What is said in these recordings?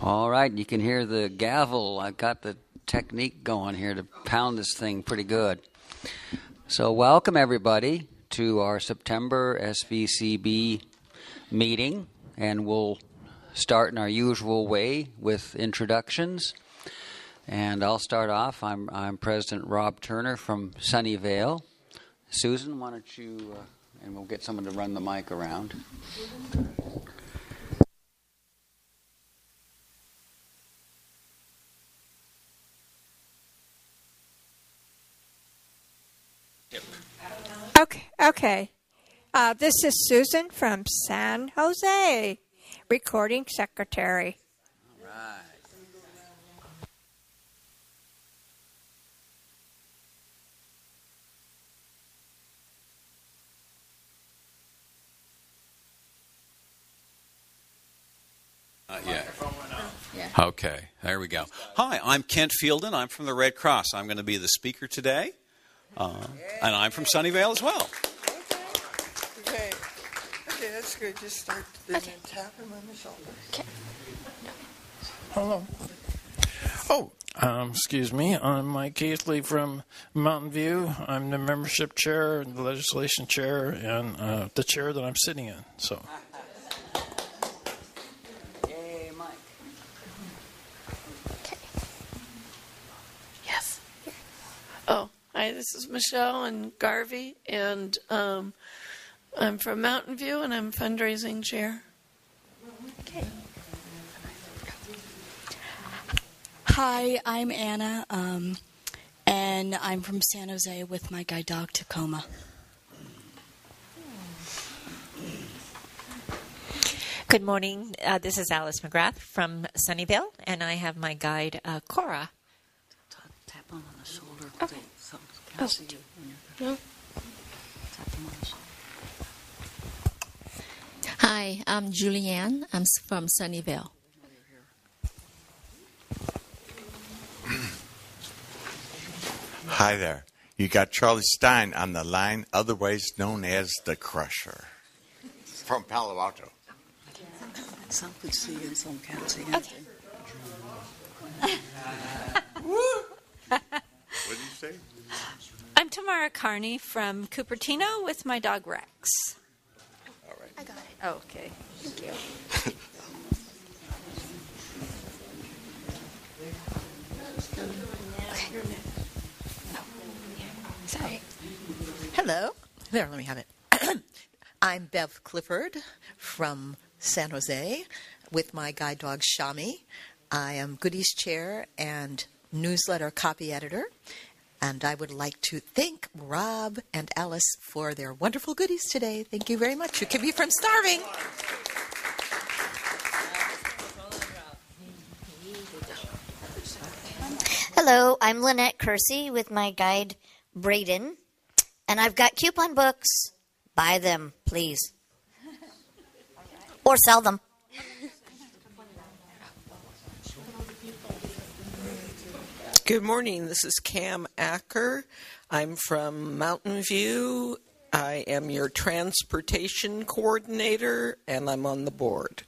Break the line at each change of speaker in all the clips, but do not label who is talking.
All right, you can hear the gavel. I've got the technique going here to pound this thing pretty good. So welcome, everybody, to our September SVCB meeting, and we'll start in our usual way with introductions. And I'll start off. I'm President Rob Turner from Sunnyvale. Susan, why don't you, and we'll get someone to run the mic around.
Okay. This is Susan from San Jose, recording secretary.
All right.
Yeah. Okay, there we go. Hi, I'm Kent Fielden. I'm from the Red Cross. I'm going to be the speaker today, and I'm from Sunnyvale as well.
Okay, that's good. Just start and tap him on the shoulder.
Okay.
Hello. Excuse me. I'm Mike Keithley from Mountain View. I'm the membership chair, the legislation chair, and the chair that I'm sitting in. So.
Yay, Mike.
Okay.
Yes. Oh, hi. This is Michelle and Garvey, and I'm from Mountain View, and I'm fundraising chair.
Okay.
Hi, I'm Anna, and I'm from San Jose with my guide dog, Tacoma.
Good morning. This is Alice McGrath from Sunnyvale, and I have my guide, Cora.
Tap him on the shoulder.
Okay.
So can I see you when you're
No.
Tap him on the shoulder.
Hi, I'm Julianne. I'm from Sunnyvale.
Hi there. You got Charlie Stein on the line, otherwise known as the Crusher, from Palo Alto.
Some could see and some can't see.
Okay.
What did you say?
I'm Tamara Carney from Cupertino with my dog Rex.
All right.
I got it. Oh, okay. Thank you.
Sorry. Hello. There, let me have it. I'm Bev Clifford from San Jose with my guide dog Shami. I am Goodies Chair and newsletter copy editor. And I would like to thank Rob and Alice for their wonderful goodies today. Thank you very much. You keep me from starving.
Hello, I'm Lynette Kersey with my guide, Braden. And I've got coupon books. Buy them, please. Or sell them.
Good morning. This is Cam Acker. I'm from Mountain View. I am your transportation coordinator, and I'm on the board.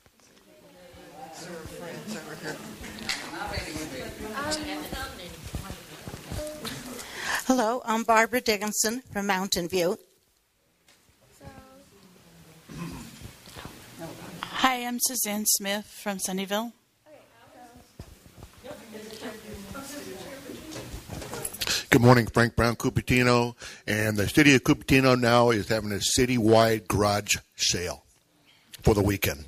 Hello, I'm Barbara Dickinson from Mountain View.
Hi, I'm Suzanne Smith from Sunnyvale.
Good morning, Frank Brown, Cupertino, and the city of Cupertino now is having a citywide garage sale for the weekend.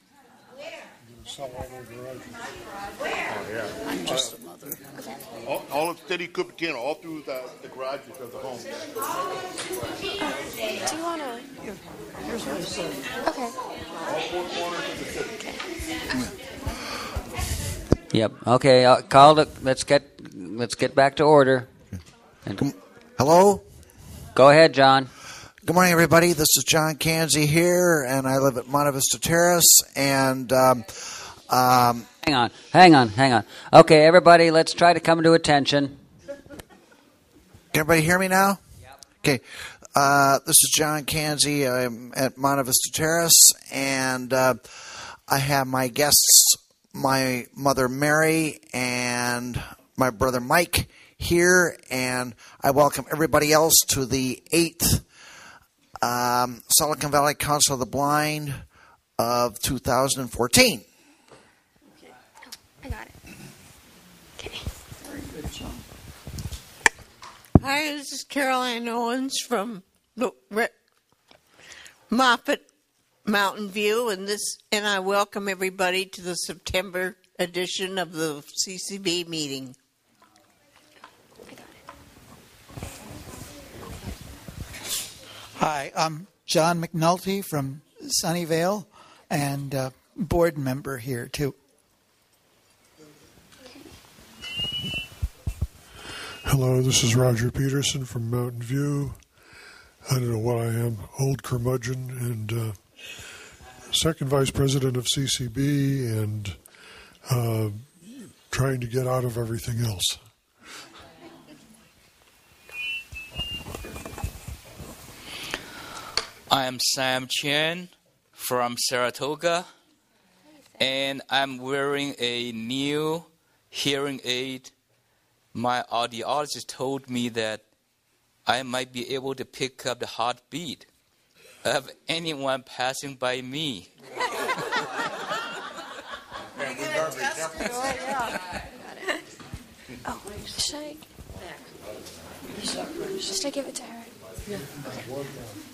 I'm just a mother.
All of the city of Cupertino, all through the garages of the homes.
Do you want to?
Here's what it says.
Okay.
All four corners of the city.
Yep. Okay. Called it. Let's get back to order.
Hello?
Go ahead, John.
Good morning, everybody. This is John Kanzi here, and I live at Monte Vista Terrace. And
hang on. Okay, everybody, let's try to come to attention.
Can everybody hear me now? Yep. Okay. This is John Kanzi. I'm at Monte Vista Terrace, and I have my guests my mother Mary and my brother Mike here, and I welcome everybody else to the 8th Silicon Valley Council of the Blind of 2014.
I got it. Okay.
Hi, this is Caroline Owens from Moffett Mountain View, and I welcome everybody to the September edition of the CCB meeting.
Hi, I'm John McNulty from Sunnyvale and board member here too.
Hello, this is Roger Peterson from Mountain View. I don't know what I am, old curmudgeon and second vice president of CCB and trying to get out of everything else.
I'm Sam Chen from Saratoga, and I'm wearing a new hearing aid. My audiologist told me that I might be able to pick up the heartbeat of anyone passing by me.
Oh, should I give it to her? Yeah. Okay.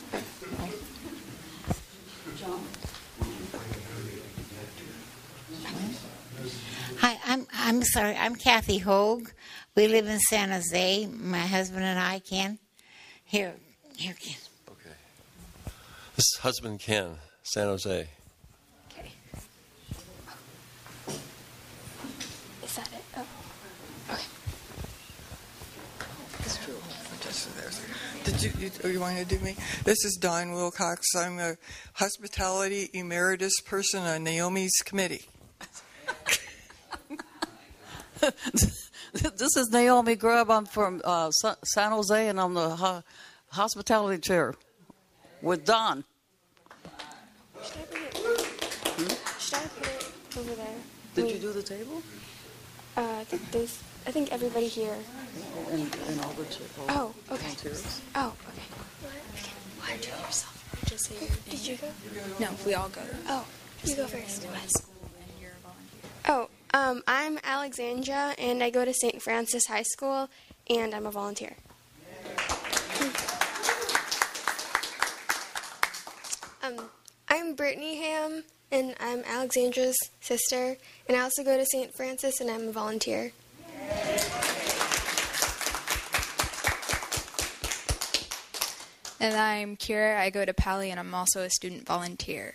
Hi, I'm sorry. I'm Kathy Hogue. We live in San Jose. My husband and I, Ken. Here, Ken.
Okay. This is husband Ken, San Jose.
Okay. Is that it? Oh. Okay.
You want to do me? This is Dawn Wilcox. I'm a hospitality emeritus person on Naomi's committee.
This is Naomi Grubb. I'm from San Jose, and I'm the hospitality chair with Don.
Should I put it over there?
Did you do the table?
I think everybody here.
And all the
Oh, okay.
volunteers.
Oh, okay. Why do you yourself? Just say Did you go? No, we all go. Oh, you go first. Oh, I'm Alexandra, and I go to St. Francis High School, and I'm a volunteer. I'm Brittany Ham, and I'm Alexandra's sister, and I also go to St. Francis, and I'm a volunteer.
And I'm Kira. I go to Pali, and I'm also a student volunteer.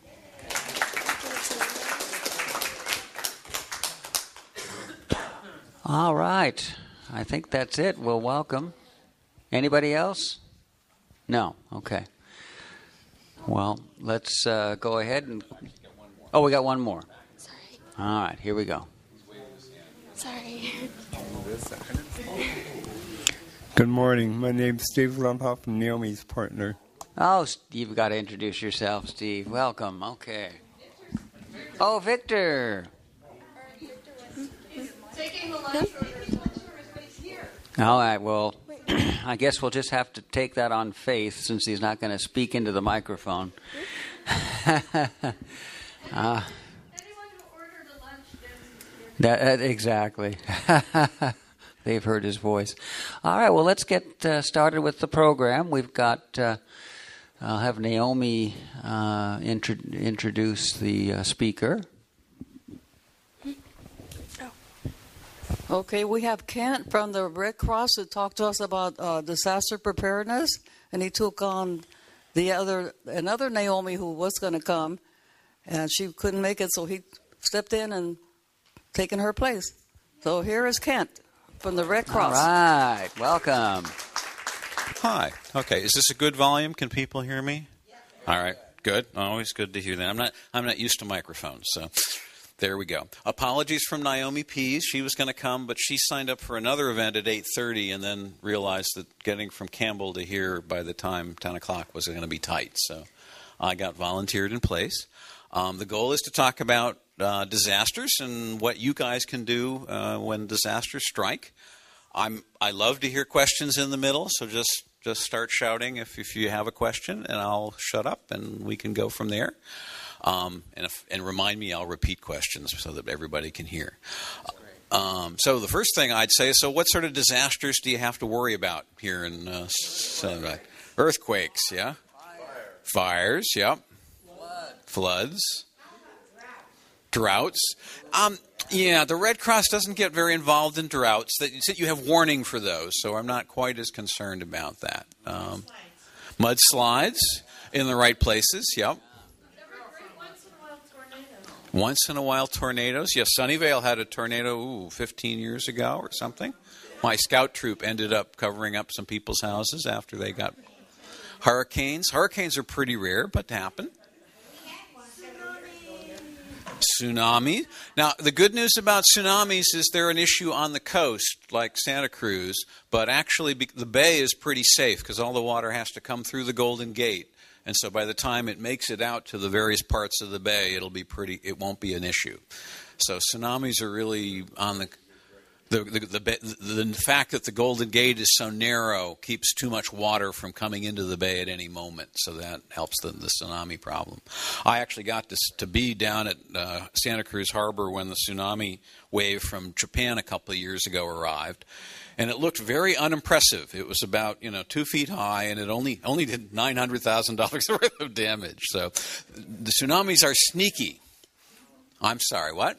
All right. I think that's it. We'll welcome. Anybody else? No. Okay. Well, let's go ahead and... Oh, we got one more.
Sorry.
All right. Here we go.
Sorry.
Good morning. My name's Steve Lundhoff, I'm Naomi's partner.
Oh, you've got to introduce yourself, Steve. Welcome. Okay. Oh, Victor. All right. Well, I guess we'll just have to take that on faith since he's not going to speak into the microphone. Exactly. They've heard his voice. All right, well, let's get started with the program. We've got, I'll have Naomi introduce the speaker.
Okay, we have Kent from the Red Cross who talked to us about disaster preparedness, and he took on another Naomi who was going to come, and she couldn't make it, so he stepped in and taken her place. So here is Kent from the Red Cross.
All right, welcome.
Hi. Okay, is this a good volume? Can people hear me? Yeah. All right, good. Always good to hear that. I'm not used to microphones, so there we go. Apologies from Naomi Pease. She was going to come, but she signed up for another event at 8:30 and then realized that getting from Campbell to here by the time 10 o'clock was going to be tight. So I got volunteered in place. The goal is to talk about disasters and what you guys can do when disasters strike. I love to hear questions in the middle, so just start shouting if you have a question, and I'll shut up and we can go from there. And remind me, I'll repeat questions so that everybody can hear. So the first thing I'd say is, so what sort of disasters do you have to worry about here in Sunnyvale? Earthquakes, yeah. Fires, yeah. Floods. Droughts. Yeah, the Red Cross doesn't get very involved in droughts. You have warning for those, so I'm not quite as concerned about that. Mudslides in the right places, yep. Once in a while tornadoes. Yes, Sunnyvale had a tornado 15 years ago or something. My scout troop ended up covering up some people's houses after they got hurricanes. Hurricanes are pretty rare, but happen. Tsunami. Now, the good news about tsunamis is they're an issue on the coast, like Santa Cruz, but actually the bay is pretty safe because all the water has to come through the Golden Gate. And so by the time it makes it out to the various parts of the bay, it won't be an issue. So tsunamis are really on the fact that the Golden Gate is so narrow keeps too much water from coming into the bay at any moment, so that helps the tsunami problem. I actually got to be down at Santa Cruz Harbor when the tsunami wave from Japan a couple of years ago arrived, and it looked very unimpressive. It was about 2 feet high, and it only did $900,000 worth of damage. So the tsunamis are sneaky. I'm sorry, what?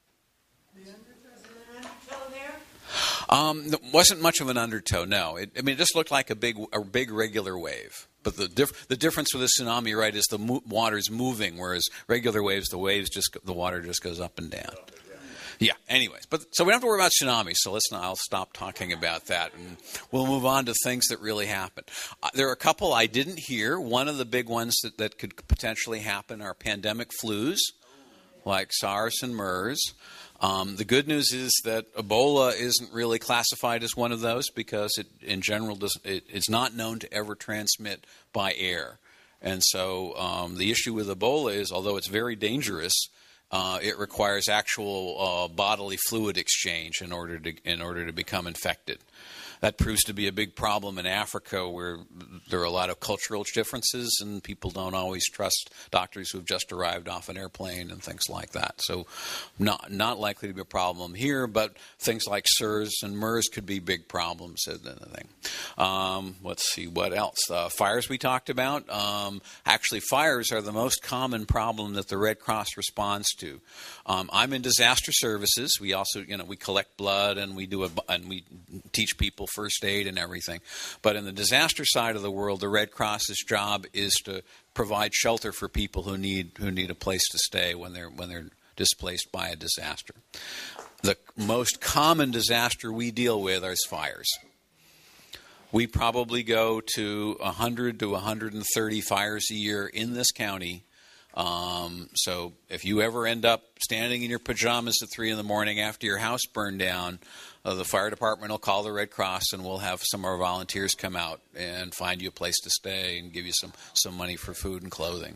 It wasn't much of an undertow, no. It just looked like a big regular wave. But the difference with a tsunami, right, is the water's moving, whereas regular waves, the water just goes up and down. Yeah. Anyways, so we don't have to worry about tsunamis. So I'll stop talking about that, and we'll move on to things that really happen. There are a couple I didn't hear. One of the big ones that could potentially happen are pandemic flus, like SARS and MERS. The good news is that Ebola isn't really classified as one of those because in general, it's not known to ever transmit by air. And so the issue with Ebola is, although it's very dangerous, it requires actual bodily fluid exchange in order to become infected. That proves to be a big problem in Africa, where there are a lot of cultural differences and people don't always trust doctors who have just arrived off an airplane and things like that. So not likely to be a problem here, but things like SARS and MERS could be big problems. Let's see, what else? Fires we talked about. Actually, fires are the most common problem that the Red Cross responds to. I'm in disaster services. We also, we collect blood and we teach people first aid and everything. But in the disaster side of the world, the Red Cross's job is to provide shelter for people who need a place to stay when they're displaced by a disaster. The most common disaster we deal with is fires. We probably go to 100 to 130 fires a year in this county. So if you ever end up standing in your pajamas at 3 a.m. after your house burned down, the fire department will call the Red Cross, and we'll have some of our volunteers come out and find you a place to stay and give you some money for food and clothing.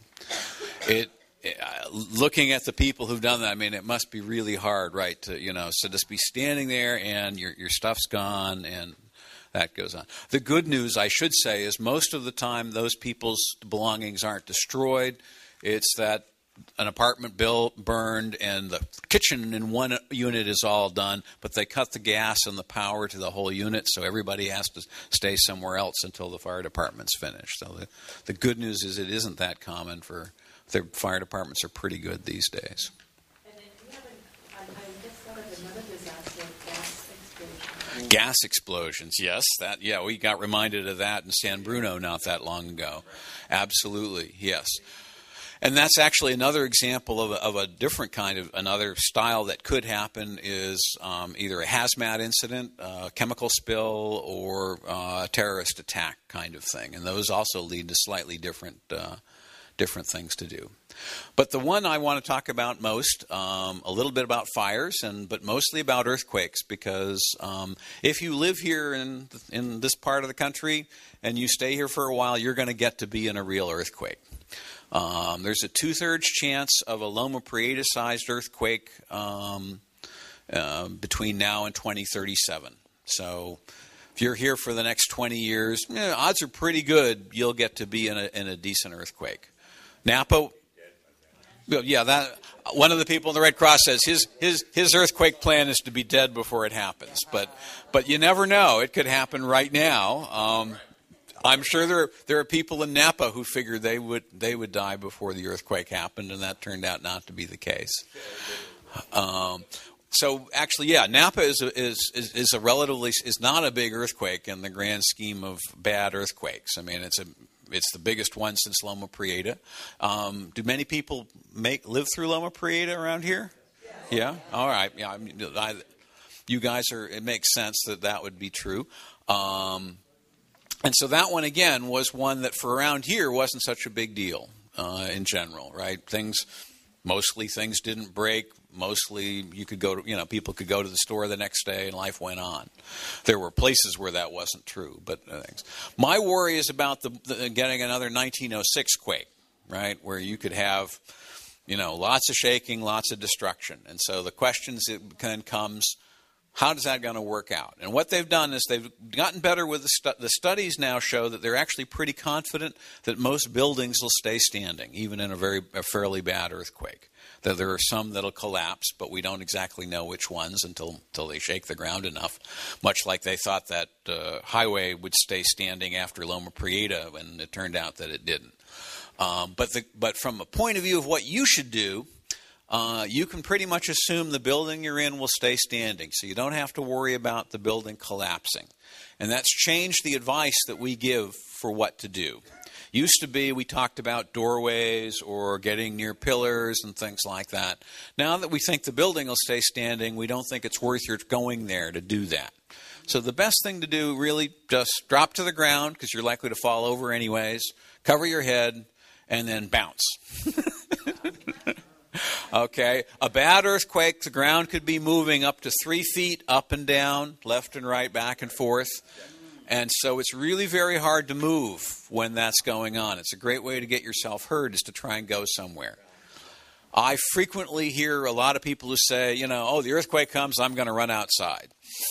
Looking at the people who've done that, it must be really hard, right? So just be standing there and your stuff's gone and that goes on. The good news, I should say, is most of the time those people's belongings aren't destroyed. It's that an apartment burned and the kitchen in one unit is all done, but they cut the gas and the power to the whole unit, so everybody has to stay somewhere else until the fire department's finished. So the good news is it isn't that common. The fire departments are pretty good these days.
And then I just thought of another disaster, gas explosions.
Gas explosions, yes. We got reminded of that in San Bruno not that long ago. Absolutely, yes. And that's actually another example of a different another style that could happen is either a hazmat incident, a chemical spill, or a terrorist attack kind of thing. And those also lead to slightly different things to do. But the one I want to talk about most, a little bit about fires, but mostly about earthquakes, because if you live here in this part of the country and you stay here for a while, you're going to get to be in a real earthquake. There's a 2/3 chance of a Loma Prieta-sized earthquake between now and 2037. So if you're here for the next 20 years, odds are pretty good you'll get to be in a decent earthquake. Napa, yeah, that one of the people in the Red Cross says his earthquake plan is to be dead before it happens. But you never know; it could happen right now. I'm sure there are people in Napa who figured they would die before the earthquake happened, and that turned out not to be the case. So actually, yeah, Napa is not a big earthquake in the grand scheme of bad earthquakes. I mean, it's the biggest one since Loma Prieta. Do many people live through Loma Prieta around here? Yeah. All right. Yeah. You guys are. It makes sense that would be true. And so that one again was one that for around here wasn't such a big deal in general, right? Mostly things didn't break. Mostly you could go to, people could go to the store the next day and life went on. There were places where that wasn't true, but my worry is about getting another 1906 quake, right? Where you could have, lots of shaking, lots of destruction. And so the questions that comes, how is that going to work out? And what they've done is they've gotten better with the studies now show that they're actually pretty confident that most buildings will stay standing, even in a fairly bad earthquake. That there are some that'll collapse, but we don't exactly know which ones until they shake the ground enough, much like they thought that highway would stay standing after Loma Prieta, and it turned out that it didn't. But from a point of view of what you should do, you can pretty much assume the building you're in will stay standing, so you don't have to worry about the building collapsing. And that's changed the advice that we give for what to do. Used to be we talked about doorways or getting near pillars and things like that. Now that we think the building will stay standing, we don't think it's worth your going there to do that. So the best thing to do really just drop to the ground because you're likely to fall over anyways, cover your head, and then bounce. Okay, a bad earthquake, the ground could be moving up to 3 feet up and down, left and right, back and forth. And so it's really very hard to move when that's going on. It's a great way to get yourself hurt is to try and go somewhere. I frequently hear a lot of people who say, the earthquake comes, I'm going to run outside.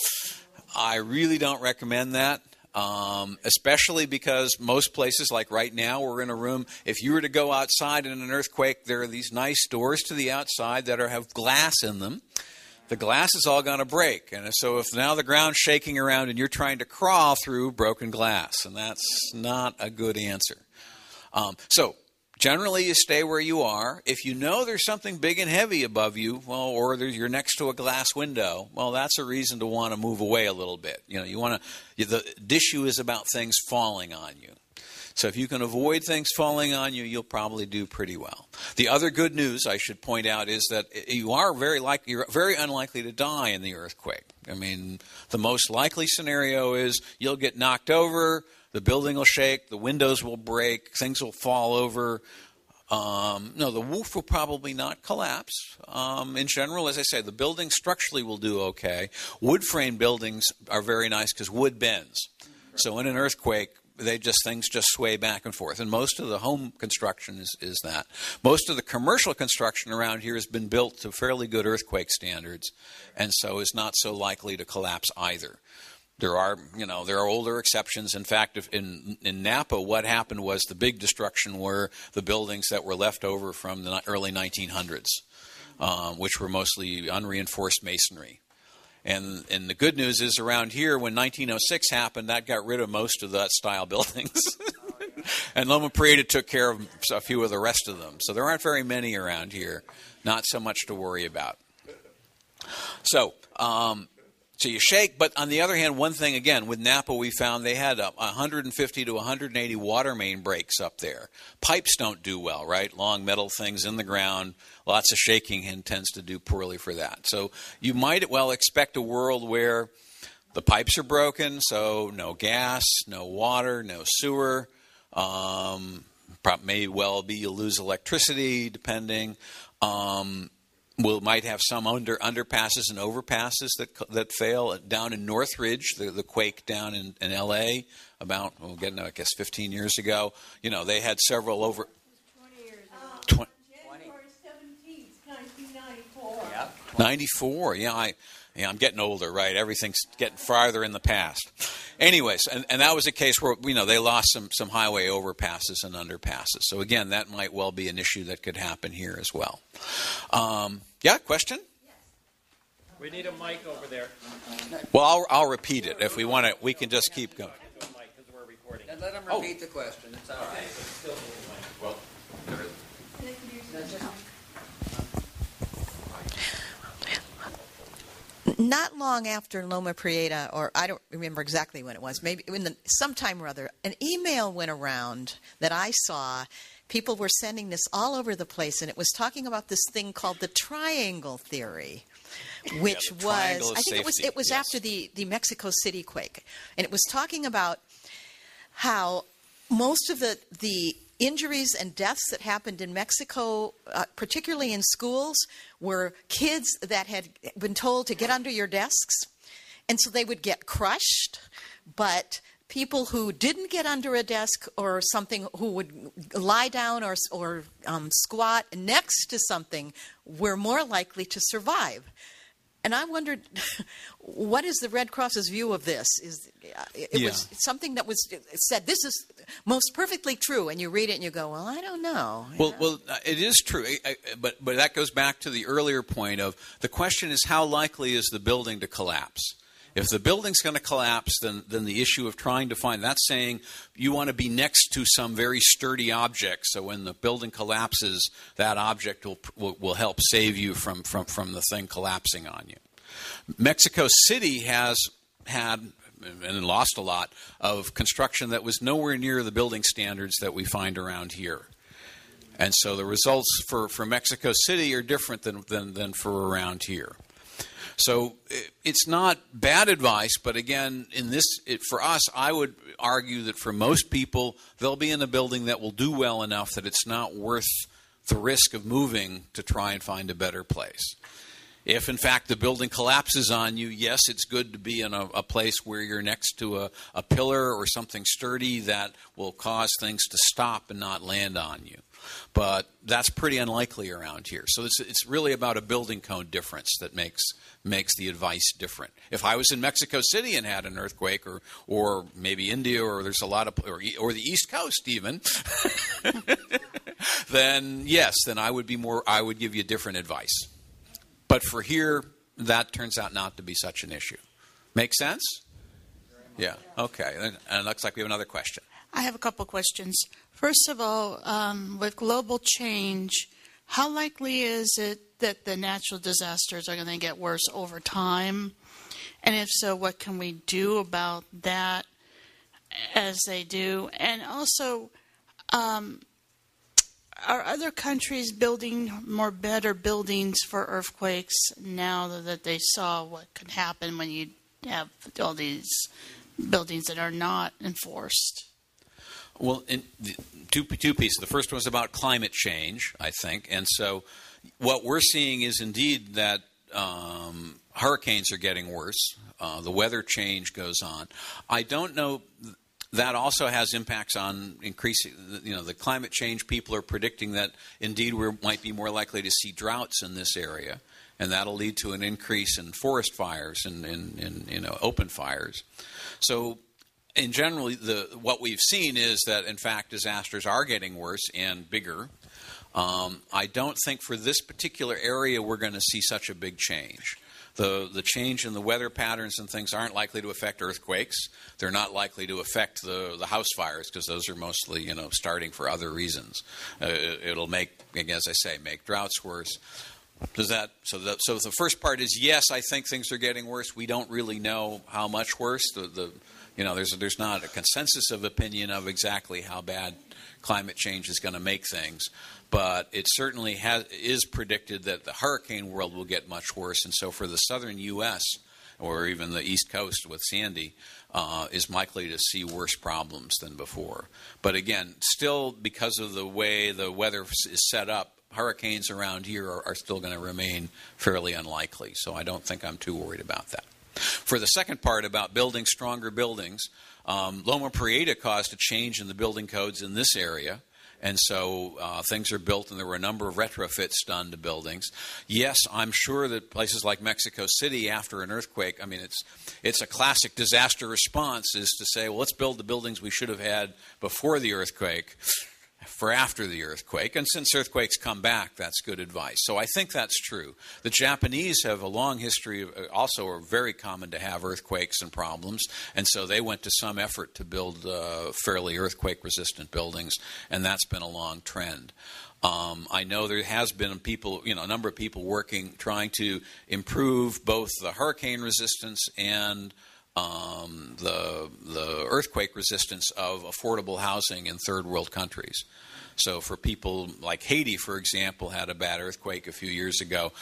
I really don't recommend that. Especially because most places, like right now, we're in a room. If you were to go outside in an earthquake, there are these nice doors to the outside that have glass in them. The glass is all going to break. And so if now the ground's shaking around and you're trying to crawl through broken glass, and that's not a good answer. So generally, you stay where you are. If you know there's something big and heavy above you, or you're next to a glass window, that's a reason to want to move away a little bit. The issue is about things falling on you. So if you can avoid things falling on you, you'll probably do pretty well. The other good news I should point out is that you're very unlikely to die in the earthquake. I mean, the most likely scenario is you'll get knocked over, the building will shake, the windows will break, things will fall over. The roof will probably not collapse. In general, as I say, the building structurally will do okay. Wood frame buildings are very nice because wood bends. So in an earthquake, things just sway back and forth. And most of the home construction is that. Most of the commercial construction around here has been built to fairly good earthquake standards, and so is not so likely to collapse either. There are older exceptions. In fact, in Napa, what happened was the big destruction were the buildings that were left over from the early 1900s, which were mostly unreinforced masonry. And the good news is around here, when 1906 happened, that got rid of most of that style buildings. And Loma Prieta took care of a few of the rest of them. So there aren't very many around here. Not so much to worry about. So you shake, but on the other hand, one thing, again, with Napa, we found they had 150 to 180 water main breaks up there. Pipes don't do well, right? Long metal things in the ground, lots of shaking tends to do poorly for that. So you might well expect a world where the pipes are broken, so no gas, no water, no sewer. May well be you'll lose electricity, depending. Might have some underpasses and overpasses that fail. Down in Northridge, the quake down in L.A. about 15 years ago, they had several over. 20 years
January 17th, 1994.
Yep.
94. I'm getting older, right? Everything's getting farther in the past. Anyways, and that was a case where they lost some highway overpasses and underpasses. So again, that might well be an issue that could happen here as well. Question?
We need a mic over there.
Well, I'll repeat it if we want to. We can just keep going.
And let him repeat the question. It's all right.
Well,
Not long after Loma Prieta, or I don't remember exactly when it was, maybe sometime or other, an email went around that I saw. People were sending this all over the place, and it was talking about this thing called the triangle theory, which I think it was after the Mexico City quake, and it was talking about how most of the injuries and deaths that happened in Mexico, particularly in schools, were kids that had been told to get under your desks, and so they would get crushed. But people who didn't get under a desk or something, who would lie down or squat next to something, were more likely to survive. And I wondered, what is the Red Cross's view of this? It was something that was said, this is most perfectly true, and you read it and you go, well, I don't know.
Well, it is true, but that goes back to the earlier point of the question is how likely is the building to collapse? If the building's going to collapse, then the issue of trying to find, that's saying you want to be next to some very sturdy object, so when the building collapses, that object will help save you from the thing collapsing on you. Mexico City has had and lost a lot of construction that was nowhere near the building standards that we find around here. And so the results for Mexico City are different than for around here. So it's not bad advice, but again, for us, I would argue that for most people, they'll be in a building that will do well enough that it's not worth the risk of moving to try and find a better place. If, in fact, the building collapses on you, yes, it's good to be in a place where you're next to a pillar or something sturdy that will cause things to stop and not land on you. But that's pretty unlikely around here. So it's really about a building code difference that makes the advice different. If I was in Mexico City and had an earthquake, or maybe India, or there's a lot of, or the East Coast even, then yes, then I would give you different advice. But for here, that turns out not to be such an issue. Make sense? Yeah. Okay. And it looks like we have another question.
I have a couple questions. First of all, with global change, how likely is it that the natural disasters are going to get worse over time? And if so, what can we do about that as they do? And also, are other countries building better buildings for earthquakes now that they saw what could happen when you have all these buildings that are not enforced?
Well, two pieces. The first one was about climate change, I think. And so what we're seeing is indeed that hurricanes are getting worse. The weather change goes on. I don't know. That also has impacts on increasing, the climate change. People are predicting that indeed we might be more likely to see droughts in this area, and that'll lead to an increase in forest fires and in open fires. So, in general, what we've seen is that in fact disasters are getting worse and bigger. I don't think for this particular area we're going to see such a big change. The change in the weather patterns and things aren't likely to affect earthquakes. They're not likely to affect the house fires because those are mostly, starting for other reasons. It'll make droughts worse. So the first part is yes, I think things are getting worse. We don't really know how much worse. There's not a consensus of opinion of exactly how bad climate change is going to make things. But it certainly is predicted that the hurricane world will get much worse. And so for the southern U.S., or even the East Coast with Sandy, is likely to see worse problems than before. But again, still because of the way the weather is set up, hurricanes around here are still going to remain fairly unlikely. So I don't think I'm too worried about that. For the second part about building stronger buildings, Loma Prieta caused a change in the building codes in this area. And so things are built, and there were a number of retrofits done to buildings. Yes, I'm sure that places like Mexico City, after an earthquake, I mean, it's a classic disaster response is to say, well, let's build the buildings we should have had before the earthquake for after the earthquake. And since earthquakes come back, that's good advice. So I think that's true. The Japanese have a long history, also are very common to have earthquakes and problems, and so they went to some effort to build fairly earthquake-resistant buildings, and that's been a long trend. I know there has been a number of people working, trying to improve both the hurricane resistance and the earthquake resistance of affordable housing in third world countries. So for people like Haiti, for example, had a bad earthquake a few years ago,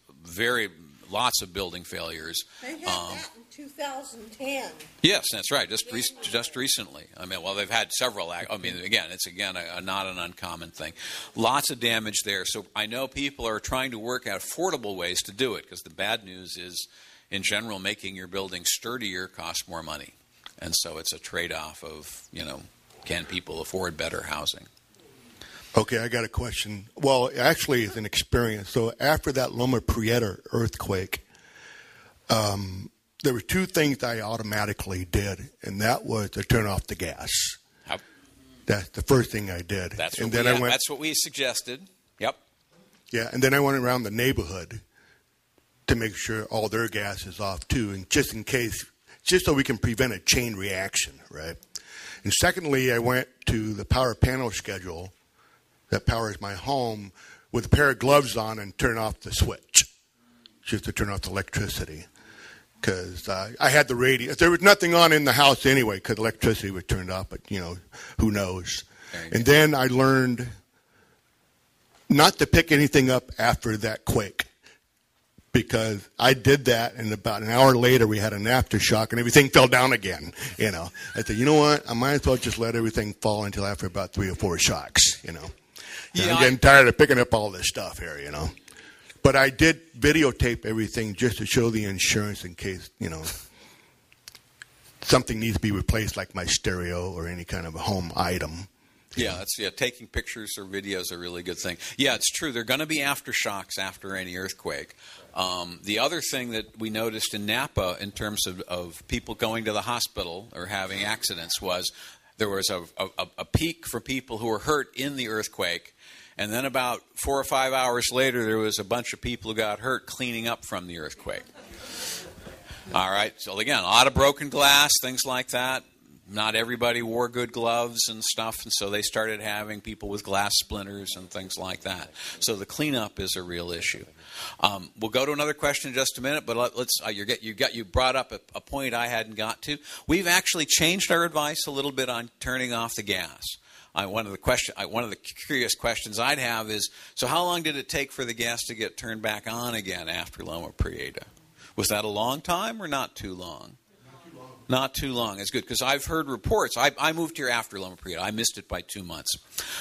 lots of building failures.
They had that in 2010.
Yes, that's right. Just recently. I mean, well, they've had several. I mean, it's not an uncommon thing. Lots of damage there. So I know people are trying to work out affordable ways to do it, because the bad news is, in general, making your building sturdier costs more money. And so it's a trade-off of, can people afford better housing?
Okay, I got a question. Well, actually, it's an experience. So after that Loma Prieta earthquake, there were two things I automatically did, and that was to turn off the gas. That's the first thing I did.
That's what we suggested. Yep.
Yeah, and then I went around the neighborhood to make sure all their gas is off too, and just in case, just so we can prevent a chain reaction, right? And secondly, I went to the power panel schedule that powers my home with a pair of gloves on and turn off the switch, just to turn off the electricity. Because I had the radio. There was nothing on in the house anyway, because electricity was turned off, but, who knows. And then I learned not to pick anything up after that quake, because I did that, and about an hour later we had an aftershock, and everything fell down again. I said, you know what? I might as well just let everything fall until after about 3 or 4 shocks. Yeah, I'm getting tired of picking up all this stuff here. But I did videotape everything just to show the insurance in case something needs to be replaced, like my stereo or any kind of a home item.
Yeah, taking pictures or videos are a really good thing. Yeah, it's true. There are going to be aftershocks after any earthquake. The other thing that we noticed in Napa in terms of people going to the hospital or having accidents was there was a peak for people who were hurt in the earthquake, and then about 4 or 5 hours later there was a bunch of people who got hurt cleaning up from the earthquake. All right, so again, a lot of broken glass, things like that. Not everybody wore good gloves and stuff, and so they started having people with glass splinters and things like that. So the cleanup is a real issue. We'll go to another question in just a minute, but let's. You brought up a point I hadn't got to. We've actually changed our advice a little bit on turning off the gas. One of the curious questions I'd have is: so how long did it take for the gas to get turned back on again after Loma Prieta? Was that a long time or not too long? Not too long. It's good, because I've heard reports. I moved here after Loma Prieta. I missed it by 2 months.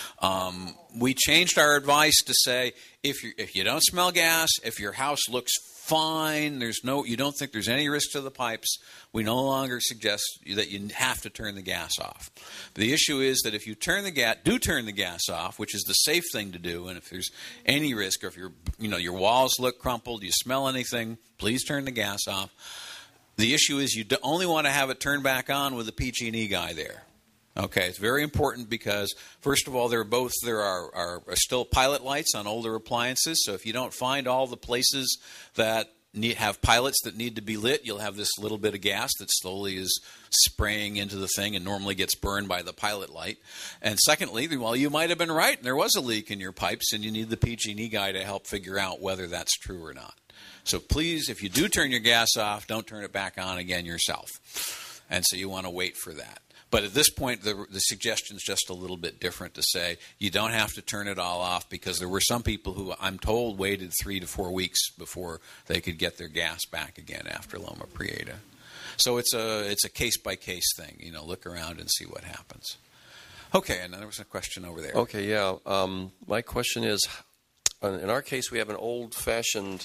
We changed our advice to say if you don't smell gas, if your house looks fine, you don't think there's any risk to the pipes, we no longer suggest that you have to turn the gas off. But the issue is that if you turn the gas off, which is the safe thing to do, and if there's any risk, or if your walls look crumpled, you smell anything, please turn the gas off. The issue is you only want to have it turned back on with the PG&E guy there. Okay, it's very important because, first of all, there are still pilot lights on older appliances. So if you don't find all the places that have pilots that need to be lit, you'll have this little bit of gas that slowly is spraying into the thing and normally gets burned by the pilot light. And secondly, well, you might have been right, and there was a leak in your pipes, and you need the PG&E guy to help figure out whether that's true or not. So please, if you do turn your gas off, don't turn it back on again yourself. And so you want to wait for that. But at this point, the suggestion is just a little bit different to say you don't have to turn it all off, because there were some people who, I'm told, waited 3 to 4 weeks before they could get their gas back again after Loma Prieta. So it's a case-by-case thing. Look around and see what happens. Okay, and there was a question over there.
Okay, yeah. My question is, in our case, we have an old-fashioned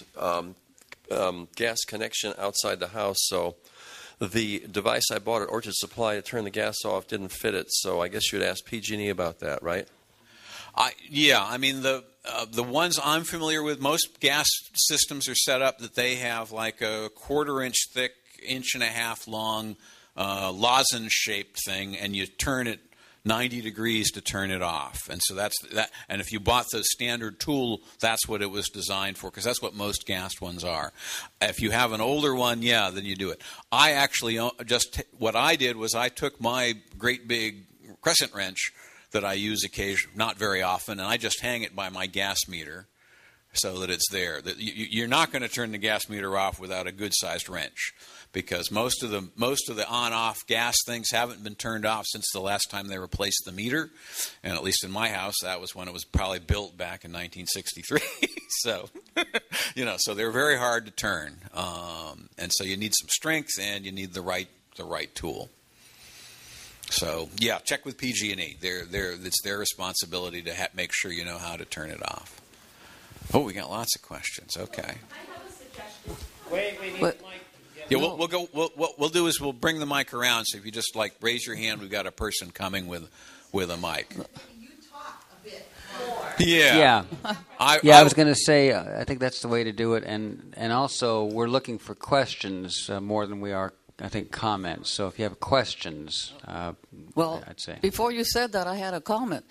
gas connection outside the house, so the device I bought at Orchard Supply to turn the gas off didn't fit it, so I guess you'd ask PG&E about that, right?
I mean, the ones I'm familiar with, most gas systems are set up that they have like a 1/4 inch thick, 1.5 inch long lozenge-shaped thing, and you turn it 90 degrees to turn it off. And so that's that. And if you bought the standard tool, that's what it was designed for, because that's what most gas ones are. If you have an older one, then you do it. I actually what I did was I took my great big crescent wrench that I use occasionally, not very often, and I just hang it by my gas meter so that it's there. You're not going to turn the gas meter off without a good-sized wrench, because most of the on-off gas things haven't been turned off since the last time they replaced the meter, and at least in my house, that was when it was probably built back in 1963. So, so they're very hard to turn, and so you need some strength and you need the right tool. So, check with PG&E. It's their responsibility to make sure you know how to turn it off. Oh, we got lots of questions. Okay.
I have a suggestion. Wait, we need the mic.
Yeah, we'll go. What we'll do is we'll bring the mic around. So if you just raise your hand, we've got a person coming with a mic.
You talk a bit more.
Yeah.
I was going to say I think that's the way to do it, and also we're looking for questions more than we are, I think, comments. So if you have questions, I'd say.
Before you said that, I had a comment.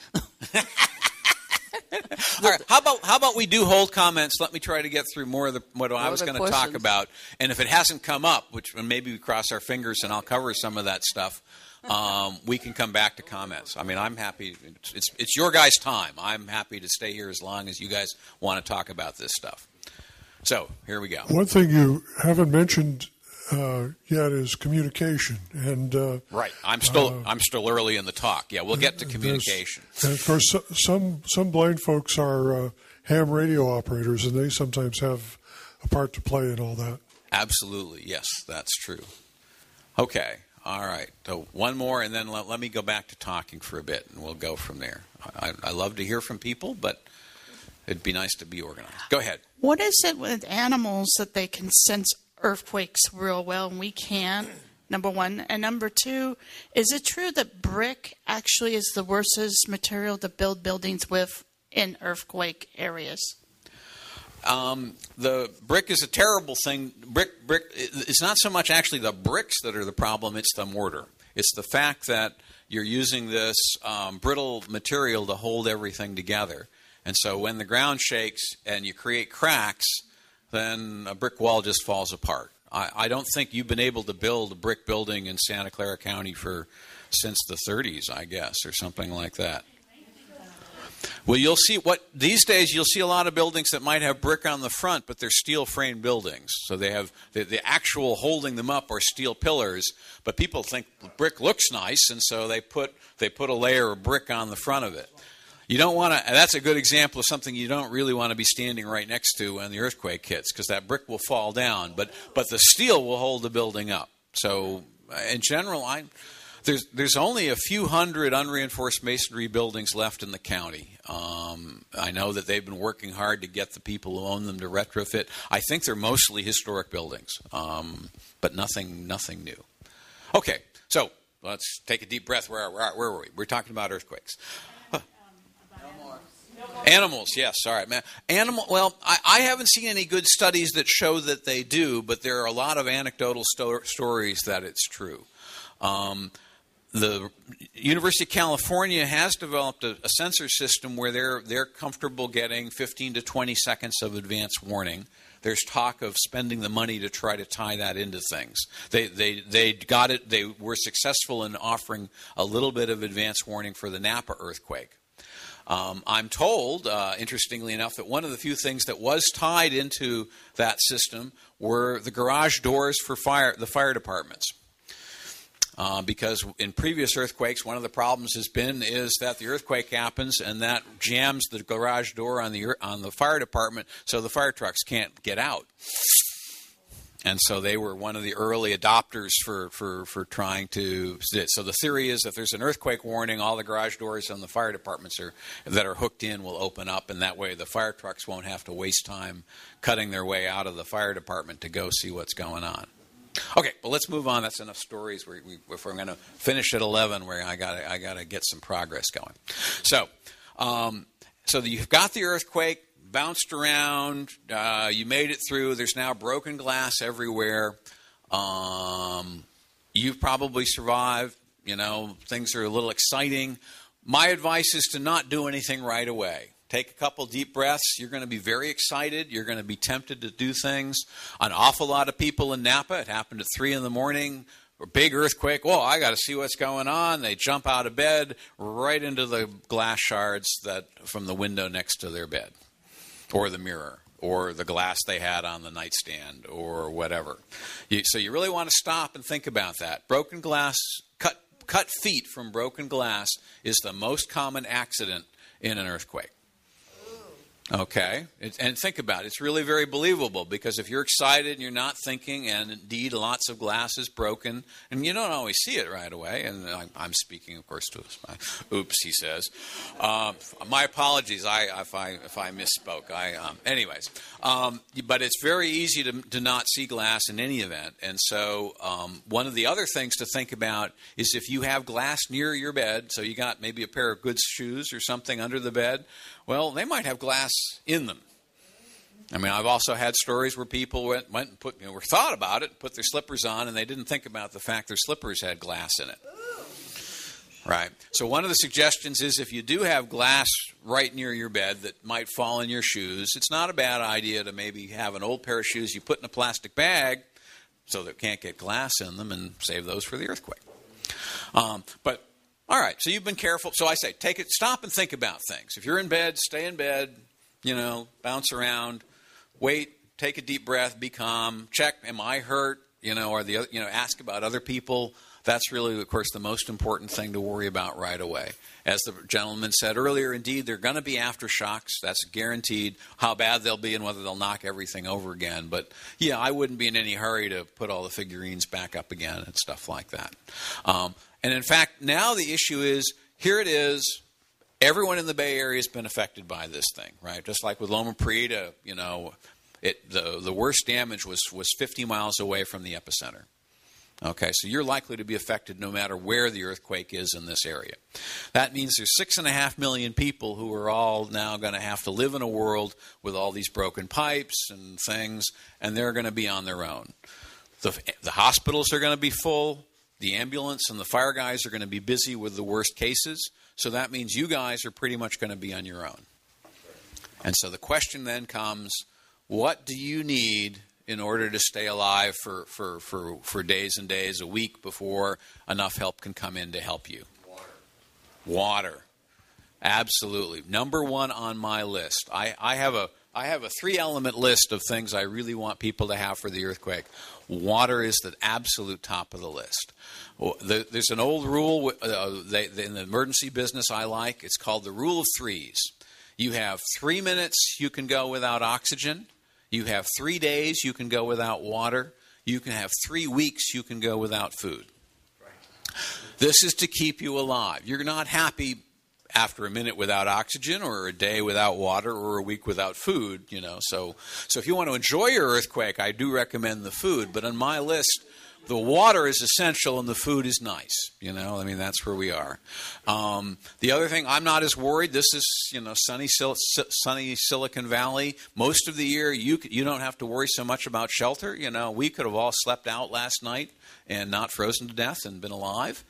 All right. How about we do hold comments? Let me try to get through more of what I was going to talk about. And if it hasn't come up, which maybe we cross our fingers and I'll cover some of that stuff, we can come back to comments. I mean, I'm happy. It's your guys' time. I'm happy to stay here as long as you guys want to talk about this stuff. So here we go.
One thing you haven't mentioned yet is communication, and
right. I'm still early in the talk. Yeah, we'll get to communication.
And of course, some blind folks are ham radio operators, and they sometimes have a part to play in all that.
Absolutely, yes, that's true. Okay, all right. So one more, and then let me go back to talking for a bit, and we'll go from there. I love to hear from people, but it'd be nice to be organized. Go ahead.
What is it with animals that they can sense earthquakes real well and we can't, number one? And number two, is it true that brick actually is the worstest material to build buildings with in earthquake areas?
The brick is a terrible thing. Brick. It's not so much actually the bricks that are the problem, it's the mortar. It's the fact that you're using this brittle material to hold everything together. And so when the ground shakes and you create cracks, then a brick wall just falls apart. I don't think you've been able to build a brick building in Santa Clara County since the 30s, I guess, or something like that. Well, you'll see these days you'll see a lot of buildings that might have brick on the front, but they're steel frame buildings. So they have the actual holding them up are steel pillars, but people think brick looks nice, and so they put a layer of brick on the front of it. You don't want to. That's a good example of something you don't really want to be standing right next to when the earthquake hits, because that brick will fall down, but the steel will hold the building up. So in general, there's only a few hundred unreinforced masonry buildings left in the county. I know that they've been working hard to get the people who own them to retrofit. I think they're mostly historic buildings, but nothing new. Okay, so let's take a deep breath. Where were we? We're talking about earthquakes. Animals, yes. All right, man. Well, I haven't seen any good studies that show that they do, but there are a lot of anecdotal stories that it's true. The University of California has developed a sensor system where they're comfortable getting 15 to 20 seconds of advance warning. There's talk of spending the money to try to tie that into things. They got it. They were successful in offering a little bit of advance warning for the Napa earthquake. I'm told, interestingly enough, that one of the few things that was tied into that system were the garage doors for the fire departments. Because in previous earthquakes, one of the problems is that the earthquake happens and that jams the garage door on the fire department, so the fire trucks can't get out. And so they were one of the early adopters for trying to. So the theory is if there's an earthquake warning, all the garage doors on the fire departments that are hooked in will open up, and that way the fire trucks won't have to waste time cutting their way out of the fire department to go see what's going on. Okay, well, let's move on. That's enough stories. If we're going to finish at 11, where I gotta get some progress going. So So you've got the earthquake, bounced around, you made it through. There's now broken glass everywhere. You've probably survived. You know, things are a little exciting. My advice is to not do anything right away. Take a couple deep breaths. You're going to be very excited. You're going to be tempted to do things. An awful lot of people in Napa, it happened at 3 in the morning, a big earthquake. Whoa, I got to see what's going on. They jump out of bed right into the glass shards that from the window next to their bed, or the mirror, or the glass they had on the nightstand, or whatever. So you really want to stop and think about that. Broken glass, cut feet from broken glass is the most common accident in an earthquake. Okay, and think about it. It's really very believable, because if you're excited and you're not thinking, and indeed lots of glass is broken, and you don't always see it right away, and I'm speaking, of course, to oops, he says. My apologies if I misspoke. Anyways, but it's very easy to not see glass in any event, and so one of the other things to think about is if you have glass near your bed, so you got maybe a pair of good shoes or something under the bed, well, they might have glass in them. I mean, I've also had stories where people went and thought about it, put their slippers on, and they didn't think about the fact their slippers had glass in it. Right. So one of the suggestions is if you do have glass right near your bed that might fall in your shoes, it's not a bad idea to maybe have an old pair of shoes you put in a plastic bag so that it can't get glass in them, and save those for the earthquake. But all right, so you've been careful. So I say, stop and think about things. If you're in bed, stay in bed, bounce around, wait, take a deep breath, be calm, check, am I hurt, or ask about other people. That's really, of course, the most important thing to worry about right away. As the gentleman said earlier, indeed, there are going to be aftershocks. That's guaranteed. How bad they'll be and whether they'll knock everything over again. But, yeah, I wouldn't be in any hurry to put all the figurines back up again and stuff like that. And, in fact, now the issue is, here it is, everyone in the Bay Area has been affected by this thing, right? Just like with Loma Prieta, the worst damage was 50 miles away from the epicenter. Okay, so you're likely to be affected no matter where the earthquake is in this area. That means there's 6.5 million people who are all now going to have to live in a world with all these broken pipes and things, and they're going to be on their own. The hospitals are going to be full. The ambulance and the fire guys are going to be busy with the worst cases. So that means you guys are pretty much going to be on your own. And so the question then comes, what do you need in order to stay alive for days and days, a week, before enough help can come in to help you? Water. Absolutely. Number one on my list. I have a 3-element list of things I really want people to have for the earthquake. Water is the absolute top of the list. There's an old rule in the emergency business I like. It's called the rule of threes. You have 3 minutes you can go without oxygen. You have 3 days you can go without water. You can have 3 weeks you can go without food. This is to keep you alive. You're not happy after a minute without oxygen, or a day without water, or a week without food, So if you want to enjoy your earthquake, I do recommend the food. But on my list, the water is essential and the food is nice. That's where we are. The other thing, I'm not as worried. This is, sunny Silicon Valley. Most of the year, you don't have to worry so much about shelter. We could have all slept out last night and not frozen to death and been alive.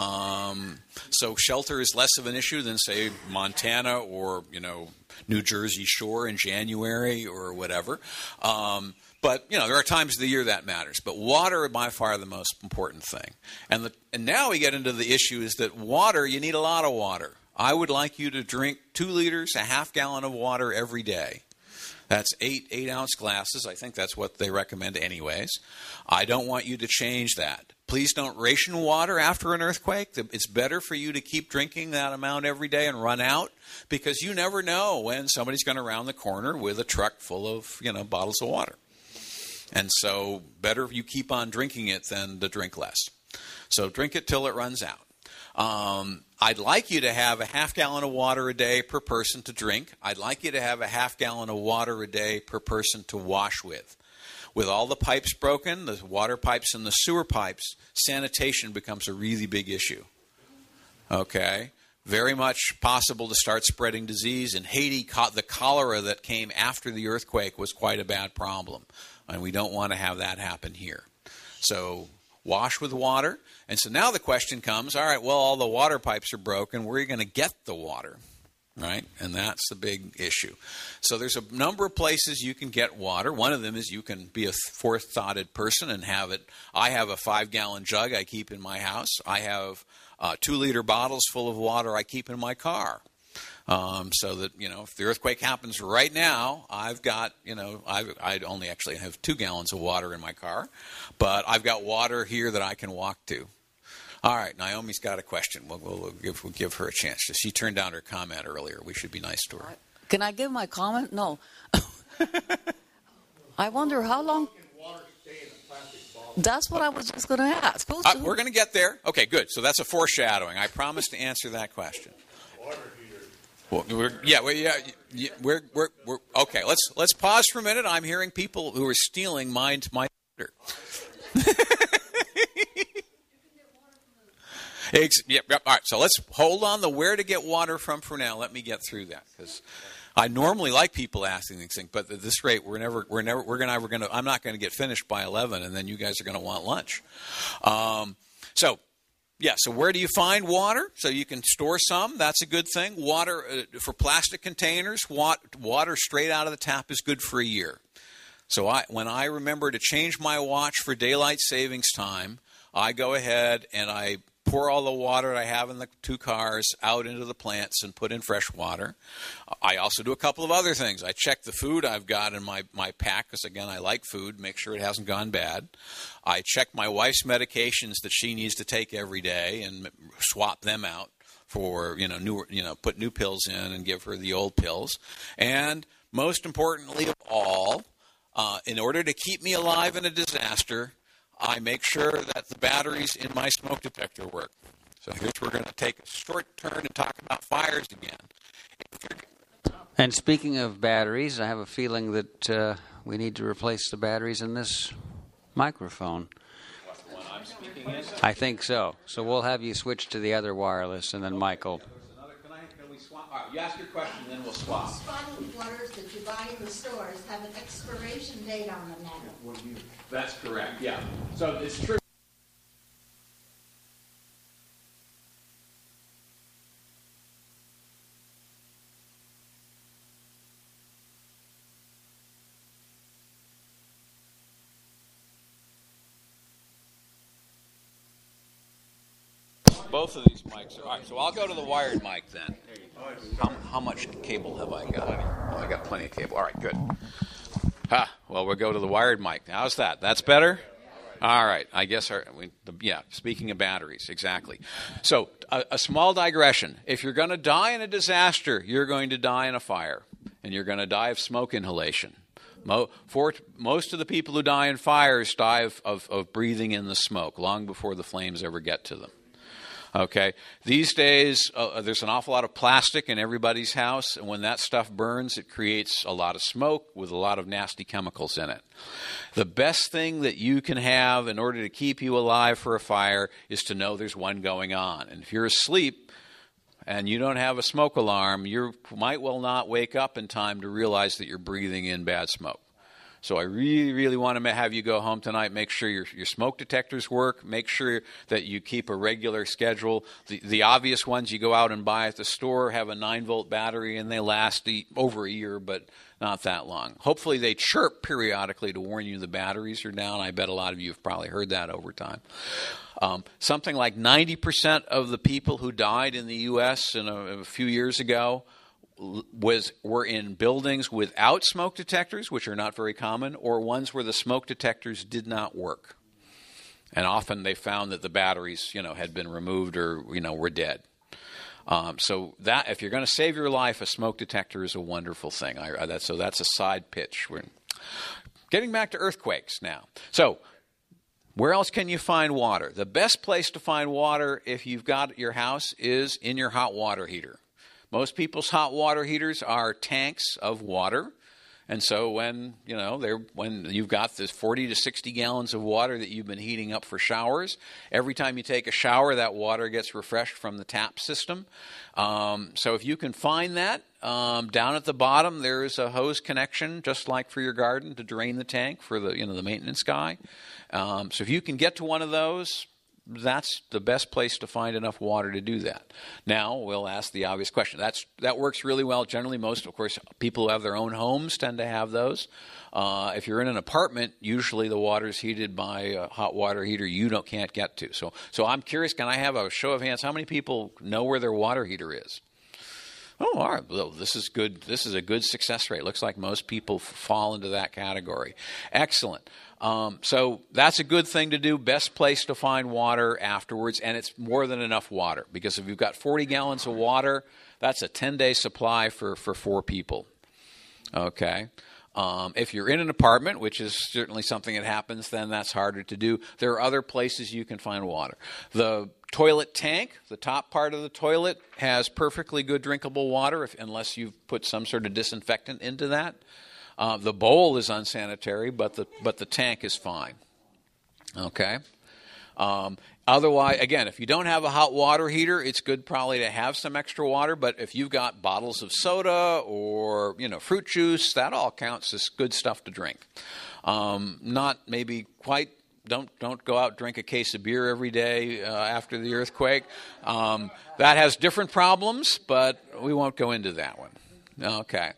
So shelter is less of an issue than, say, Montana or, New Jersey shore in January or whatever. But, there are times of the year that matters. But water is by far the most important thing. And now we get into the issue is that water, you need a lot of water. I would like you to drink 2 liters, a half gallon of water every day. That's 8-ounce glasses. I think that's what they recommend anyways. I don't want you to change that. Please don't ration water after an earthquake. It's better for you to keep drinking that amount every day and run out, because you never know when somebody's going to round the corner with a truck full of, bottles of water. And so better you keep on drinking it than to drink less. So drink it till it runs out. I'd like you to have a half gallon of water a day per person to drink. I'd like you to have a half gallon of water a day per person to wash with. With all the pipes broken, the water pipes and the sewer pipes, sanitation becomes a really big issue. Okay? very much possible to start spreading disease. In Haiti, the cholera that came after the earthquake was quite a bad problem, and we don't want to have that happen here. So wash with water. And so now the question comes, all right, well, all the water pipes are broken. Where are you going to get the water? Right? And that's the big issue. So there's a number of places you can get water. One of them is you can be a forethoughted person and have it. I have a 5-gallon jug I keep in my house. I have 2-liter bottles full of water I keep in my car. So that, if the earthquake happens right now, I've got, I only actually have 2 gallons of water in my car, but I've got water here that I can walk to. All right, Naomi's got a question. We'll give her a chance. She turned down her comment earlier. We should be nice to her.
Can I give my comment? No. I wonder how long. That's what I was just going to ask.
We're going to get there. Okay, good. So that's a foreshadowing. I promise to answer that question. Well, we're okay. Let's pause for a minute. I'm hearing people who are stealing my thunder. All right, so let's hold on the where to get water from for now. Let me get through that, because I normally like people asking these things, but at this rate, I'm not going to get finished by 11, and then you guys are going to want lunch. So where do you find water? So you can store some. That's a good thing. Water for plastic containers. Water straight out of the tap is good for a year. So when I remember to change my watch for daylight savings time, I go ahead and I pour all the water I have in the 2 cars out into the plants and put in fresh water. I also do a couple of other things. I check the food I've got in my pack, because, again, I like food, make sure it hasn't gone bad. I check my wife's medications that she needs to take every day and swap them out for, put new pills in and give her the old pills. And most importantly of all, in order to keep me alive in a disaster, I make sure that the batteries in my smoke detector work. So here's where we're going to take a short turn and talk about fires again.
And speaking of batteries, I have a feeling that we need to replace the batteries in this microphone.
The one I'm speaking in?
I think so. So we'll have you switch to the other wireless, and then Michael.
Can we swap? All right, you ask your question, and then we'll swap.
Sparkling waters that you buy in the stores have an expiration date on them now.
That's correct, yeah. So it's true. Both of these mics are... All right, so I'll go to the wired mic then. How much cable have I got? Oh, I got plenty of cable. All right, good. Well, we'll go to the wired mic. How's that? That's better? All right. I guess speaking of batteries, exactly. So a small digression. If you're going to die in a disaster, you're going to die in a fire, and you're going to die of smoke inhalation. Most of the people who die in fires die of breathing in the smoke long before the flames ever get to them. Okay. These days, there's an awful lot of plastic in everybody's house, and when that stuff burns, it creates a lot of smoke with a lot of nasty chemicals in it. The best thing that you can have in order to keep you alive for a fire is to know there's one going on. And if you're asleep and you don't have a smoke alarm, you might well not wake up in time to realize that you're breathing in bad smoke. So I really, really want to have you go home tonight. Make sure your smoke detectors work. Make sure that you keep a regular schedule. The obvious ones you go out and buy at the store have a 9-volt battery, and they last over a year, but not that long. Hopefully they chirp periodically to warn you the batteries are down. I bet a lot of you have probably heard that over time. Something like 90% of the people who died in the U.S. a few years ago were in buildings without smoke detectors, which are not very common, or ones where the smoke detectors did not work. And often they found that the batteries, had been removed or, were dead. So that if you're going to save your life, a smoke detector is a wonderful thing. So that's a side pitch. We're getting back to earthquakes now. So where else can you find water? The best place to find water if you've got your house is in your hot water heater. Most people's hot water heaters are tanks of water, And so when you've got this 40 to 60 gallons of water that you've been heating up for showers, every time you take a shower, that water gets refreshed from the tap system. So if you can find that, down at the bottom there is a hose connection, just like for your garden, to drain the tank for the maintenance guy. So if you can get to one of those, that's the best place to find enough water to do that. Now, we'll ask the obvious question. That works really well. Generally, most, of course, people who have their own homes tend to have those. If you're in an apartment, usually the water is heated by a hot water heater you can't get to. So I'm curious, can I have a show of hands? How many people know where their water heater is? Oh, all right. Well, this is good. This is a good success rate. Looks like most people fall into that category. Excellent. So that's a good thing to do. Best place to find water afterwards, and it's more than enough water, because if you've got 40 gallons of water, that's a 10-day supply for 4 people. Okay. If you're in an apartment, which is certainly something that happens, then that's harder to do. There are other places you can find water. The toilet tank, the top part of the toilet, has perfectly good drinkable water unless you've put some sort of disinfectant into that. The bowl is unsanitary, but the tank is fine. Okay. Otherwise, again, if you don't have a hot water heater, it's good probably to have some extra water. But if you've got bottles of soda or fruit juice, that all counts as good stuff to drink. Not maybe quite. Don't go out and drink a case of beer every day after the earthquake. That has different problems, but we won't go into that one. Okay.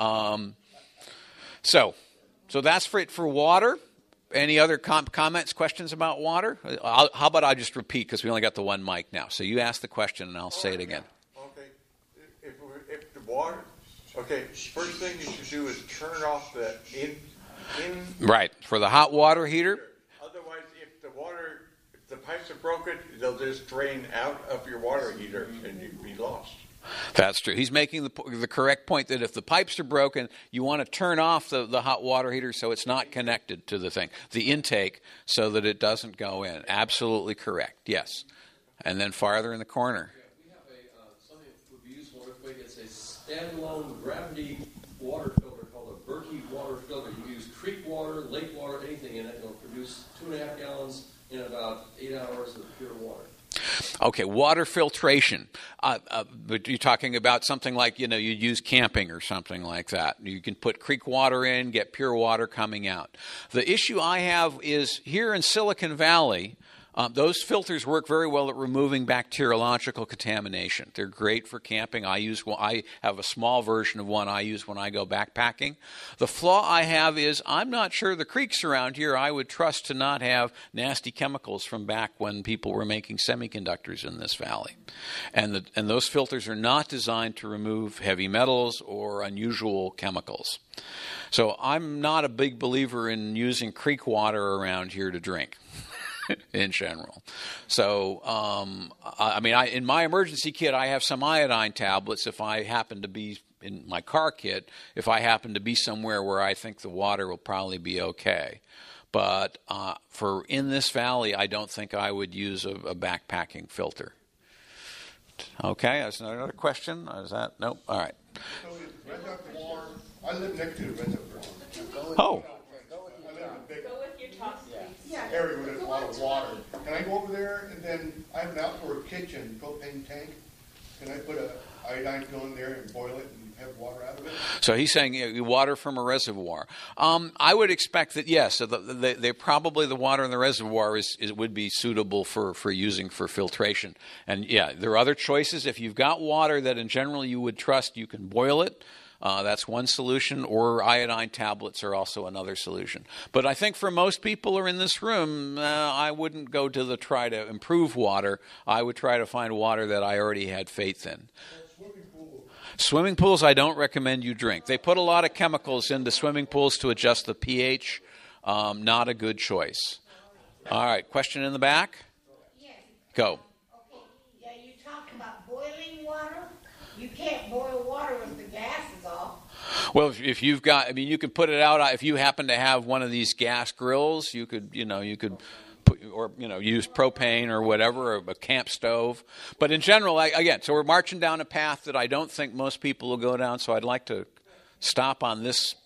So that's for it for water. Any other comments, questions about water? How about I just repeat, because we only got the one mic now. So you ask the question and I'll say it again.
Okay. If the water, first thing you should do is turn off the in.
Right, for the hot water heater.
Otherwise, if the pipes are broken, they'll just drain out of your water heater and you'd be lost.
That's true. He's making the correct point that if the pipes are broken, you want to turn off the hot water heater so it's not connected to the intake, so that it doesn't go in. Absolutely correct. Yes. And then farther in the corner.
We have something that would be useful if we get a standalone gravity water filter called a Berkey water filter. You can use creek water, lake water, anything in it. It'll produce 2.5 gallons in about 8 hours of pure water.
Okay, water filtration. But you're talking about something like, you'd use camping or something like that. You can put creek water in, get pure water coming out. The issue I have is here in Silicon Valley, those filters work very well at removing bacteriological contamination. They're great for camping. I have a small version of one I use when I go backpacking. The flaw I have is I'm not sure the creeks around here I would trust to not have nasty chemicals from back when people were making semiconductors in this valley. And those filters are not designed to remove heavy metals or unusual chemicals. So I'm not a big believer in using creek water around here to drink. In general. So, in my emergency kit, I have some iodine tablets if I happen to be in my car kit, if I happen to be somewhere where I think the water will probably be okay. But for in this valley, I don't think I would use a backpacking filter. Okay, that's another question. Is that? Nope. All right.
So reservoir, I live next to the reservoir.
Oh.
Area where there's a lot of water. Can I go over there and then I have an outdoor kitchen propane tank? Can I put a iodine pill in there and boil it and have water out of it?
So he's saying water from a reservoir. I would expect that yes. So they probably the water in the reservoir would be suitable for using for filtration. And yeah, there are other choices. If you've got water that in general you would trust, you can boil it. That's one solution, or iodine tablets are also another solution. But I think for most people who are in this room, I wouldn't go to try to improve water. I would try to find water that I already had faith in. Swimming pools, I don't recommend you drink. They put a lot of chemicals into swimming pools to adjust the pH. Not a good choice. All right, question in the back? Go.
Okay, yeah, you talked about boiling water. You can't boil water if the gas is off.
Well, if you've got, you can put it out. If you happen to have one of these gas grills, you could put, or use propane or whatever, or a camp stove. But in general, so we're marching down a path that I don't think most people will go down. So I'd like to stop on this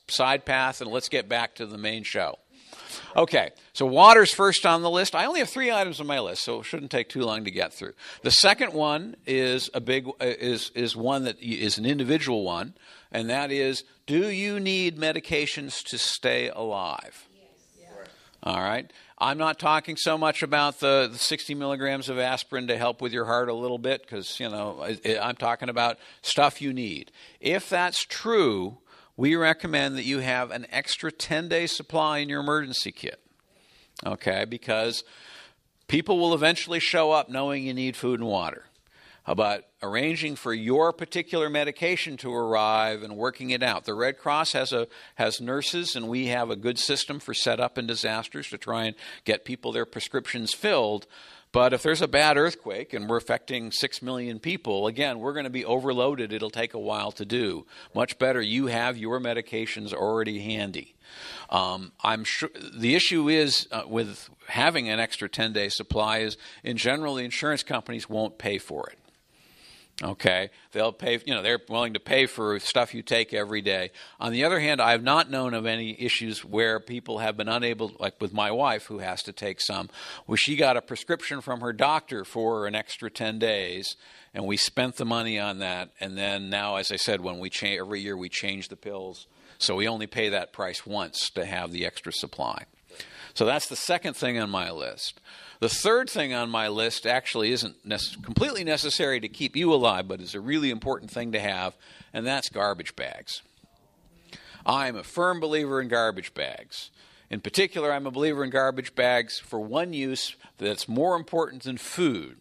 side path, and let's get back to the main show. Okay, so water's first on the list. I only have 3 items on my list, so it shouldn't take too long to get through. The second one is is one that is an individual one, and that is, do you need medications to stay alive? Yes. All right. I'm not talking so much about the 60 milligrams of aspirin to help with your heart a little bit, because, I'm talking about stuff you need. If that's true, we recommend that you have an extra 10-day supply in your emergency kit, okay, because people will eventually show up knowing you need food and water. About arranging for your particular medication to arrive and working it out. The Red Cross has nurses, and we have a good system for setup in disasters to try and get people their prescriptions filled. But if there's a bad earthquake and we're affecting 6 million people, again, we're going to be overloaded. It'll take a while to do. Much better you have your medications already handy. I'm sure the issue is with having an extra 10-day supply is, in general, the insurance companies won't pay for it. Okay, they'll pay, they're willing to pay for stuff you take every day. On the other hand, I have not known of any issues where people have been unable, like with my wife who has to take some, where she got a prescription from her doctor for an extra 10 days, and we spent the money on that. And then now, as I said, when we every year we change the pills, so we only pay that price once to have the extra supply. So that's the second thing on my list. The third thing on my list actually isn't completely necessary to keep you alive, but is a really important thing to have, and that's garbage bags. I'm a firm believer in garbage bags. In particular, I'm a believer in garbage bags for one use that's more important than food.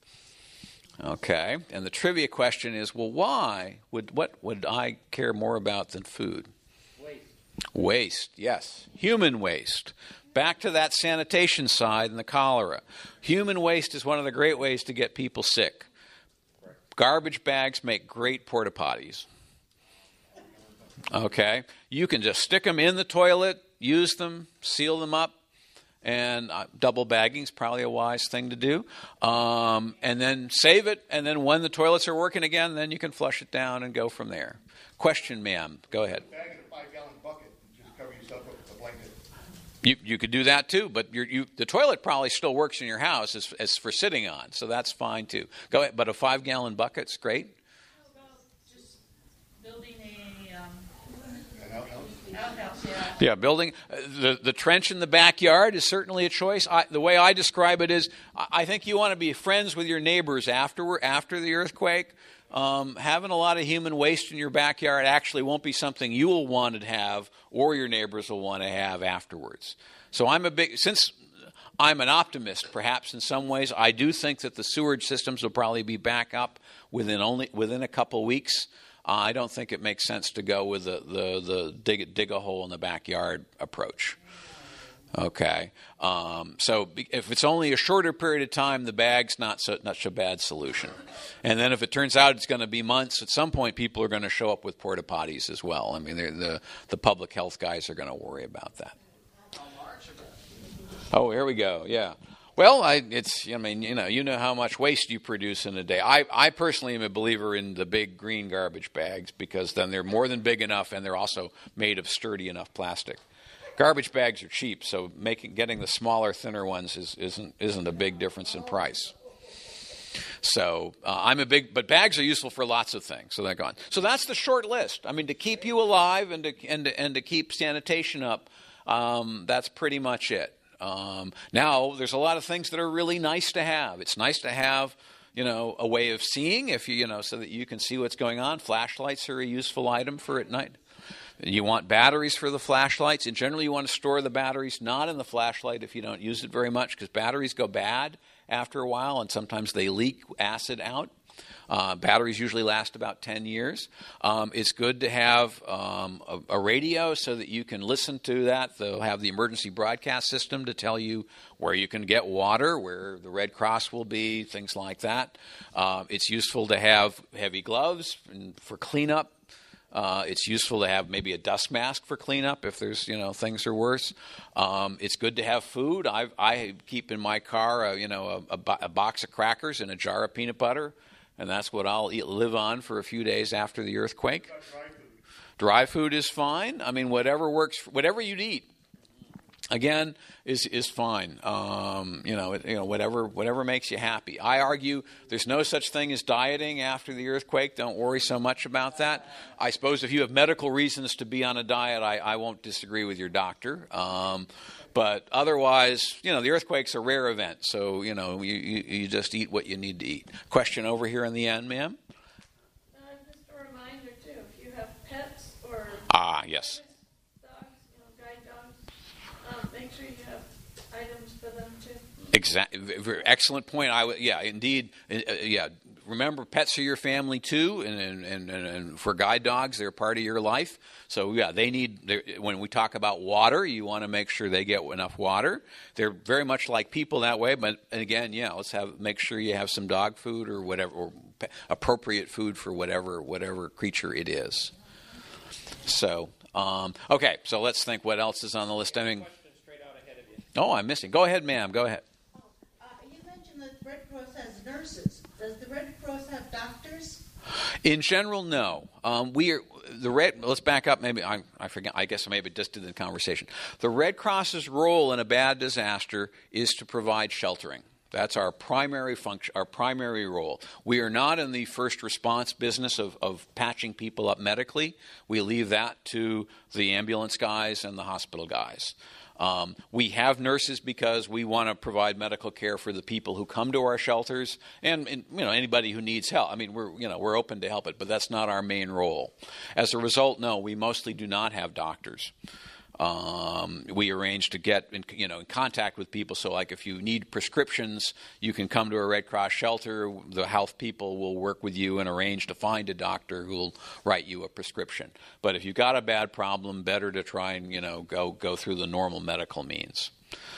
Okay, and the trivia question is, well, what would I care more about than food? Waste, yes. Human waste. Back to that sanitation side and the cholera. Human waste is one of the great ways to get people sick. Garbage bags make great porta potties. Okay? You can just stick them in the toilet, use them, seal them up, and double bagging is probably a wise thing to do. And then save it, and then when the toilets are working again, then you can flush it down and go from there. Question, ma'am. Go ahead.
Bag in a 5-gallon bucket and just cover yourself up with a blanket.
You could do that too, but the toilet probably still works in your house as for sitting on, so that's fine too. Go ahead, but a 5-gallon bucket's great.
How about just building an outhouse?
Yeah, building the trench in the backyard is certainly a choice. The way I describe it is, I think you want to be friends with your neighbors after the earthquake. Having a lot of human waste in your backyard actually won't be something you will want to have or your neighbors will want to have afterwards. So since I'm an optimist perhaps in some ways, I do think that the sewage systems will probably be back up within a couple weeks. I don't think it makes sense to go with the dig a hole in the backyard approach. Okay, so if it's only a shorter period of time, the bag's not such a bad solution. And then if it turns out it's going to be months, at some point people are going to show up with porta potties as well. I mean, the public health guys are going to worry about that. Oh, here we go. Yeah. Well, you know how much waste you produce in a day. I personally am a believer in the big green garbage bags because then they're more than big enough and they're also made of sturdy enough plastic. Garbage bags are cheap, so getting the smaller, thinner ones isn't a big difference in price. So but bags are useful for lots of things. So they're gone. So that's the short list. I mean, to keep you alive and to keep sanitation up, that's pretty much it. Now there's a lot of things that are really nice to have. It's nice to have, a way of seeing so that you can see what's going on. Flashlights are a useful item for at night. You want batteries for the flashlights. And generally, you want to store the batteries not in the flashlight if you don't use it very much, because batteries go bad after a while, and sometimes they leak acid out. Batteries usually last about 10 years. It's good to have a radio so that you can listen to that. They'll have the emergency broadcast system to tell you where you can get water, where the Red Cross will be, things like that. It's useful to have heavy gloves for cleanup. It's useful to have maybe a dust mask for cleanup if there's, things are worse. It's good to have food. I keep in my car, a box of crackers and a jar of peanut butter, and that's what I'll live on for a few days after the earthquake.
Dry food is fine. I mean, whatever works, whatever you'd eat, again, is fine. Whatever makes you happy. I argue there's no such thing as dieting after the earthquake. Don't worry so much about that. I suppose if you have medical reasons to be on a diet, I won't disagree with your doctor. But otherwise, the earthquake's a rare event, so you just eat what you need to eat. Question over here in the end, ma'am.
Just a reminder too, if you have pets or
Yes.
guide dogs, make sure you have items for them too.
Exactly. Excellent point. Indeed. Remember, pets are your family too, and for guide dogs, they're part of your life. So they need. When we talk about water, you want to make sure they get enough water. They're very much like people that way. But again, make sure you have some dog food or whatever, or appropriate food for whatever creature it is. So okay. So let's think. What else is on the list? I'm missing. Go ahead, ma'am. Go ahead.
You mentioned that the Red Cross has nurses. Does the Red Cross have doctors?
In general, no. Let's back up. Maybe I forget. I guess I maybe just did the conversation. The Red Cross's role in a bad disaster is to provide sheltering. That's our primary function, our primary role. We are not in the first response business of patching people up medically. We leave that to the ambulance guys and the hospital guys. We have nurses because we want to provide medical care for the people who come to our shelters, and anybody who needs help. I mean, we're open to help it, but that's not our main role. As a result, no, we mostly do not have doctors. We arrange to get in contact with people. So, like, if you need prescriptions, you can come to a Red Cross shelter. The health people will work with you and arrange to find a doctor who will write you a prescription. But if you've got a bad problem, better to try and go through the normal medical means.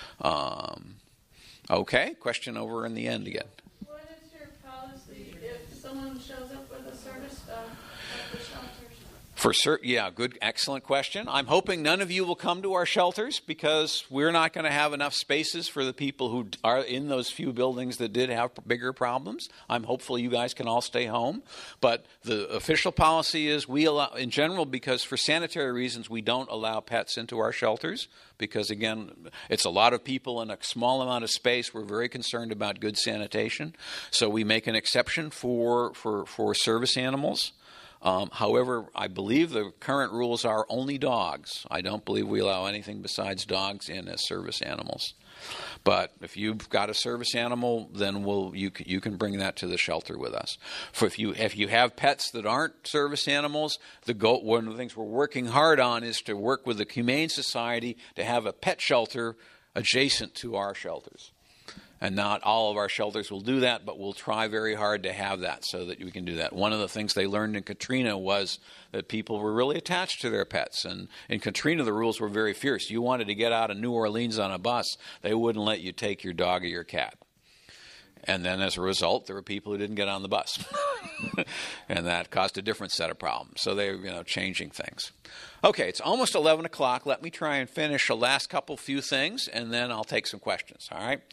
Okay, question over in the end again.
What is your policy if someone shows up with a service dog at the shelters?
Good, excellent question. I'm hoping none of you will come to our shelters because we're not going to have enough spaces for the people who are in those few buildings that did have bigger problems. I'm hopeful you guys can all stay home. But the official policy is we allow, in general, because for sanitary reasons, we don't allow pets into our shelters because, again, it's a lot of people in a small amount of space. We're very concerned about good sanitation. So we make an exception for service animals. However, I believe the current rules are only dogs. I don't believe we allow anything besides dogs in as service animals. But if you've got a service animal, then you can bring that to the shelter with us. If you have pets that aren't service animals, one of the things we're working hard on is to work with the Humane Society to have a pet shelter adjacent to our shelters. And not all of our shelters will do that, but we'll try very hard to have that so that we can do that. One of the things they learned in Katrina was that people were really attached to their pets. And in Katrina, the rules were very fierce. You wanted to get out of New Orleans on a bus, they wouldn't let you take your dog or your cat. And then as a result, there were people who didn't get on the bus. And that caused a different set of problems. So they're changing things. Okay, it's almost 11 o'clock. Let me try and finish the last few things, and then I'll take some questions, all right?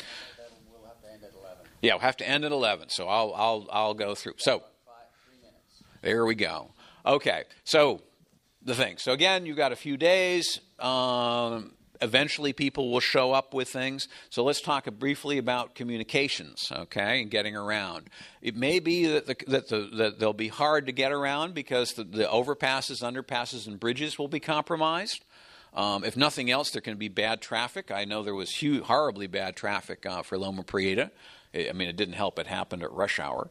Yeah, we'll have to end at 11, so I'll go through. So, there we go. Okay, so the thing. So again, you've got a few days. Eventually, people will show up with things. So let's talk briefly about communications, okay, and getting around. It may be that they'll be hard to get around because the overpasses, underpasses, and bridges will be compromised. If nothing else, there can be bad traffic. I know there was horribly bad traffic for Loma Prieta. I mean, it didn't help. It happened at rush hour.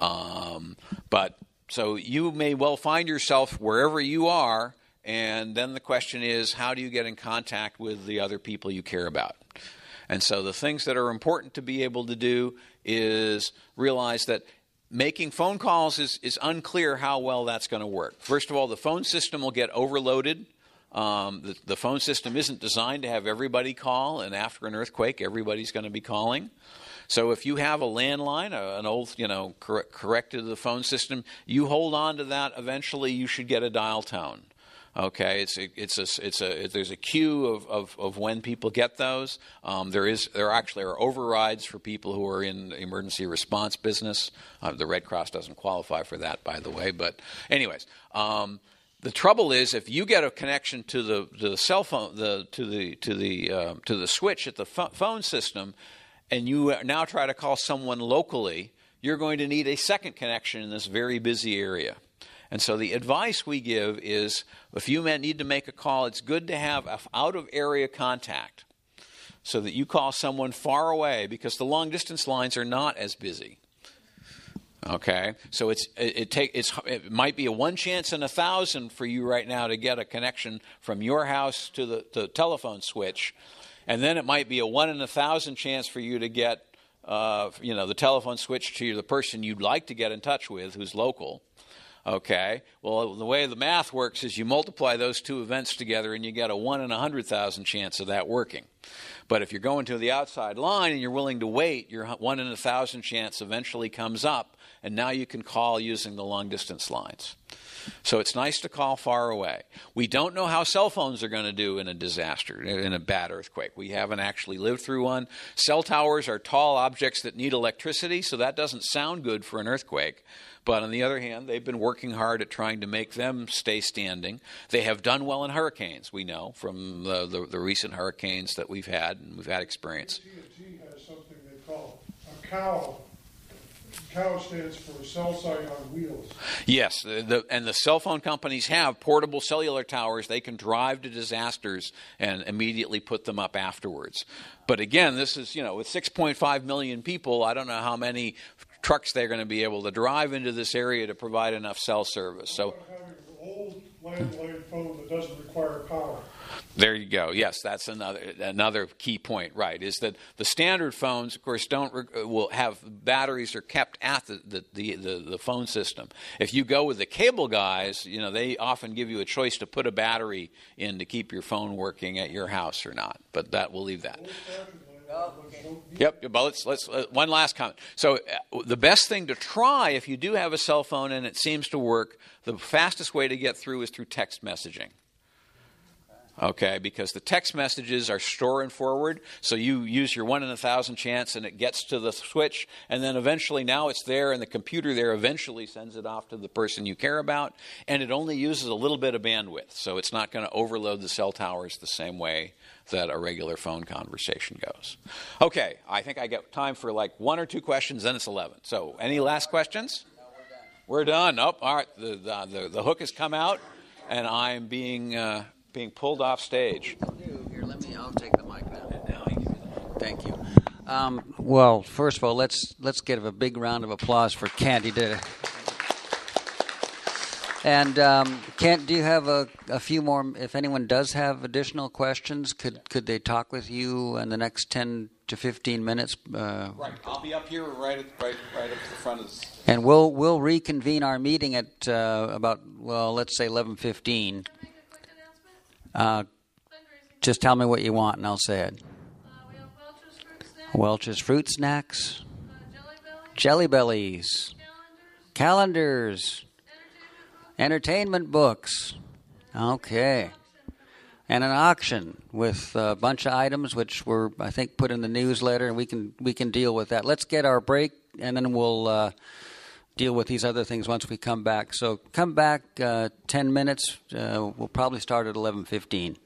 But so you may well find yourself wherever you are, and then the question is, how do you get in contact with the other people you care about? And so the things that are important to be able to do is realize that making phone calls is unclear how well that's going to work. First of all, the phone system will get overloaded. The phone system isn't designed to have everybody call, and after an earthquake, everybody's going to be calling. So if you have a landline, an old, corrected to the phone system, you hold on to that. Eventually, you should get a dial tone. Okay, there's a queue of when people get those. There actually are overrides for people who are in the emergency response business. The Red Cross doesn't qualify for that, by the way. But anyways. The trouble is, if you get a connection to the cell phone, to the switch at the phone system, and you now try to call someone locally, you're going to need a second connection in this very busy area. And so the advice we give is, if you need to make a call, it's good to have an out-of-area contact so that you call someone far away, because the long-distance lines are not as busy. Okay, so it might be a 1 chance in 1,000 for you right now to get a connection from your house to the telephone switch, and then it might be a 1 in 1,000 chance for you to get the telephone switch to the person you'd like to get in touch with, who's local. Okay, well, the way the math works is you multiply those two events together and you get a 1 in 100,000 chance of that working. But if you're going to the outside line and you're willing to wait, your 1 in 1,000 chance eventually comes up, and now you can call using the long-distance lines. So it's nice to call far away. We don't know how cell phones are going to do in a disaster, in a bad earthquake. We haven't actually lived through one. Cell towers are tall objects that need electricity, so that doesn't sound good for an earthquake. But on the other hand, they've been working hard at trying to make them stay standing. They have done well in hurricanes, we know, from the recent hurricanes that we've had and we've had experience.
AT&T has something they call a COW. COW stands for Cell Site on Wheels.
Yes, and the cell phone companies have portable cellular towers. They can drive to disasters and immediately put them up afterwards. But again, this is, with 6.5 million people, I don't know how many trucks they're going to be able to drive into this area to provide enough cell service. So,
having an old landline phone that doesn't require power.
There you go. Yes, that's another key point, right, is that the standard phones, of course, will have batteries are kept at the phone system. If you go with the cable guys, they often give you a choice to put a battery in to keep your phone working at your house or not. But we'll leave that. Yep. Well, let's one last comment. So the best thing to try, if you do have a cell phone and it seems to work, the fastest way to get through is through text messaging. Okay, because the text messages are store and forward, so you use your 1 in 1,000 chance and it gets to the switch, and then eventually now it's there, and the computer there eventually sends it off to the person you care about, and it only uses a little bit of bandwidth, so it's not going to overload the cell towers the same way that a regular phone conversation goes. Okay, I think I get time for like 1 or 2 questions, then it's 11. So any last questions? No, we're done. Oh, all right, the hook has come out, and I'm being pulled off stage.
Here, I'll take the mic now. Thank you. Well, first of all, let's give a big round of applause for Kent. He did it. And Kent, do you have a few more? If anyone does have additional questions, could they talk with you in the next 10 to 15 minutes?
Right. I'll be up here right at the front of this.
And we'll reconvene our meeting at about, let's say 11:15. Just tell me what you want and I'll say it.
We have Welch's Fruit Snacks.
Welch's Fruit Snacks. Jelly Bellies. Calendars. Entertainment books. Okay. And an auction with a bunch of items which were, I think, put in the newsletter, and we can deal with that. Let's get our break, and then we'll deal with these other things once we come back. So come back 10 minutes. We'll probably start at 11:15.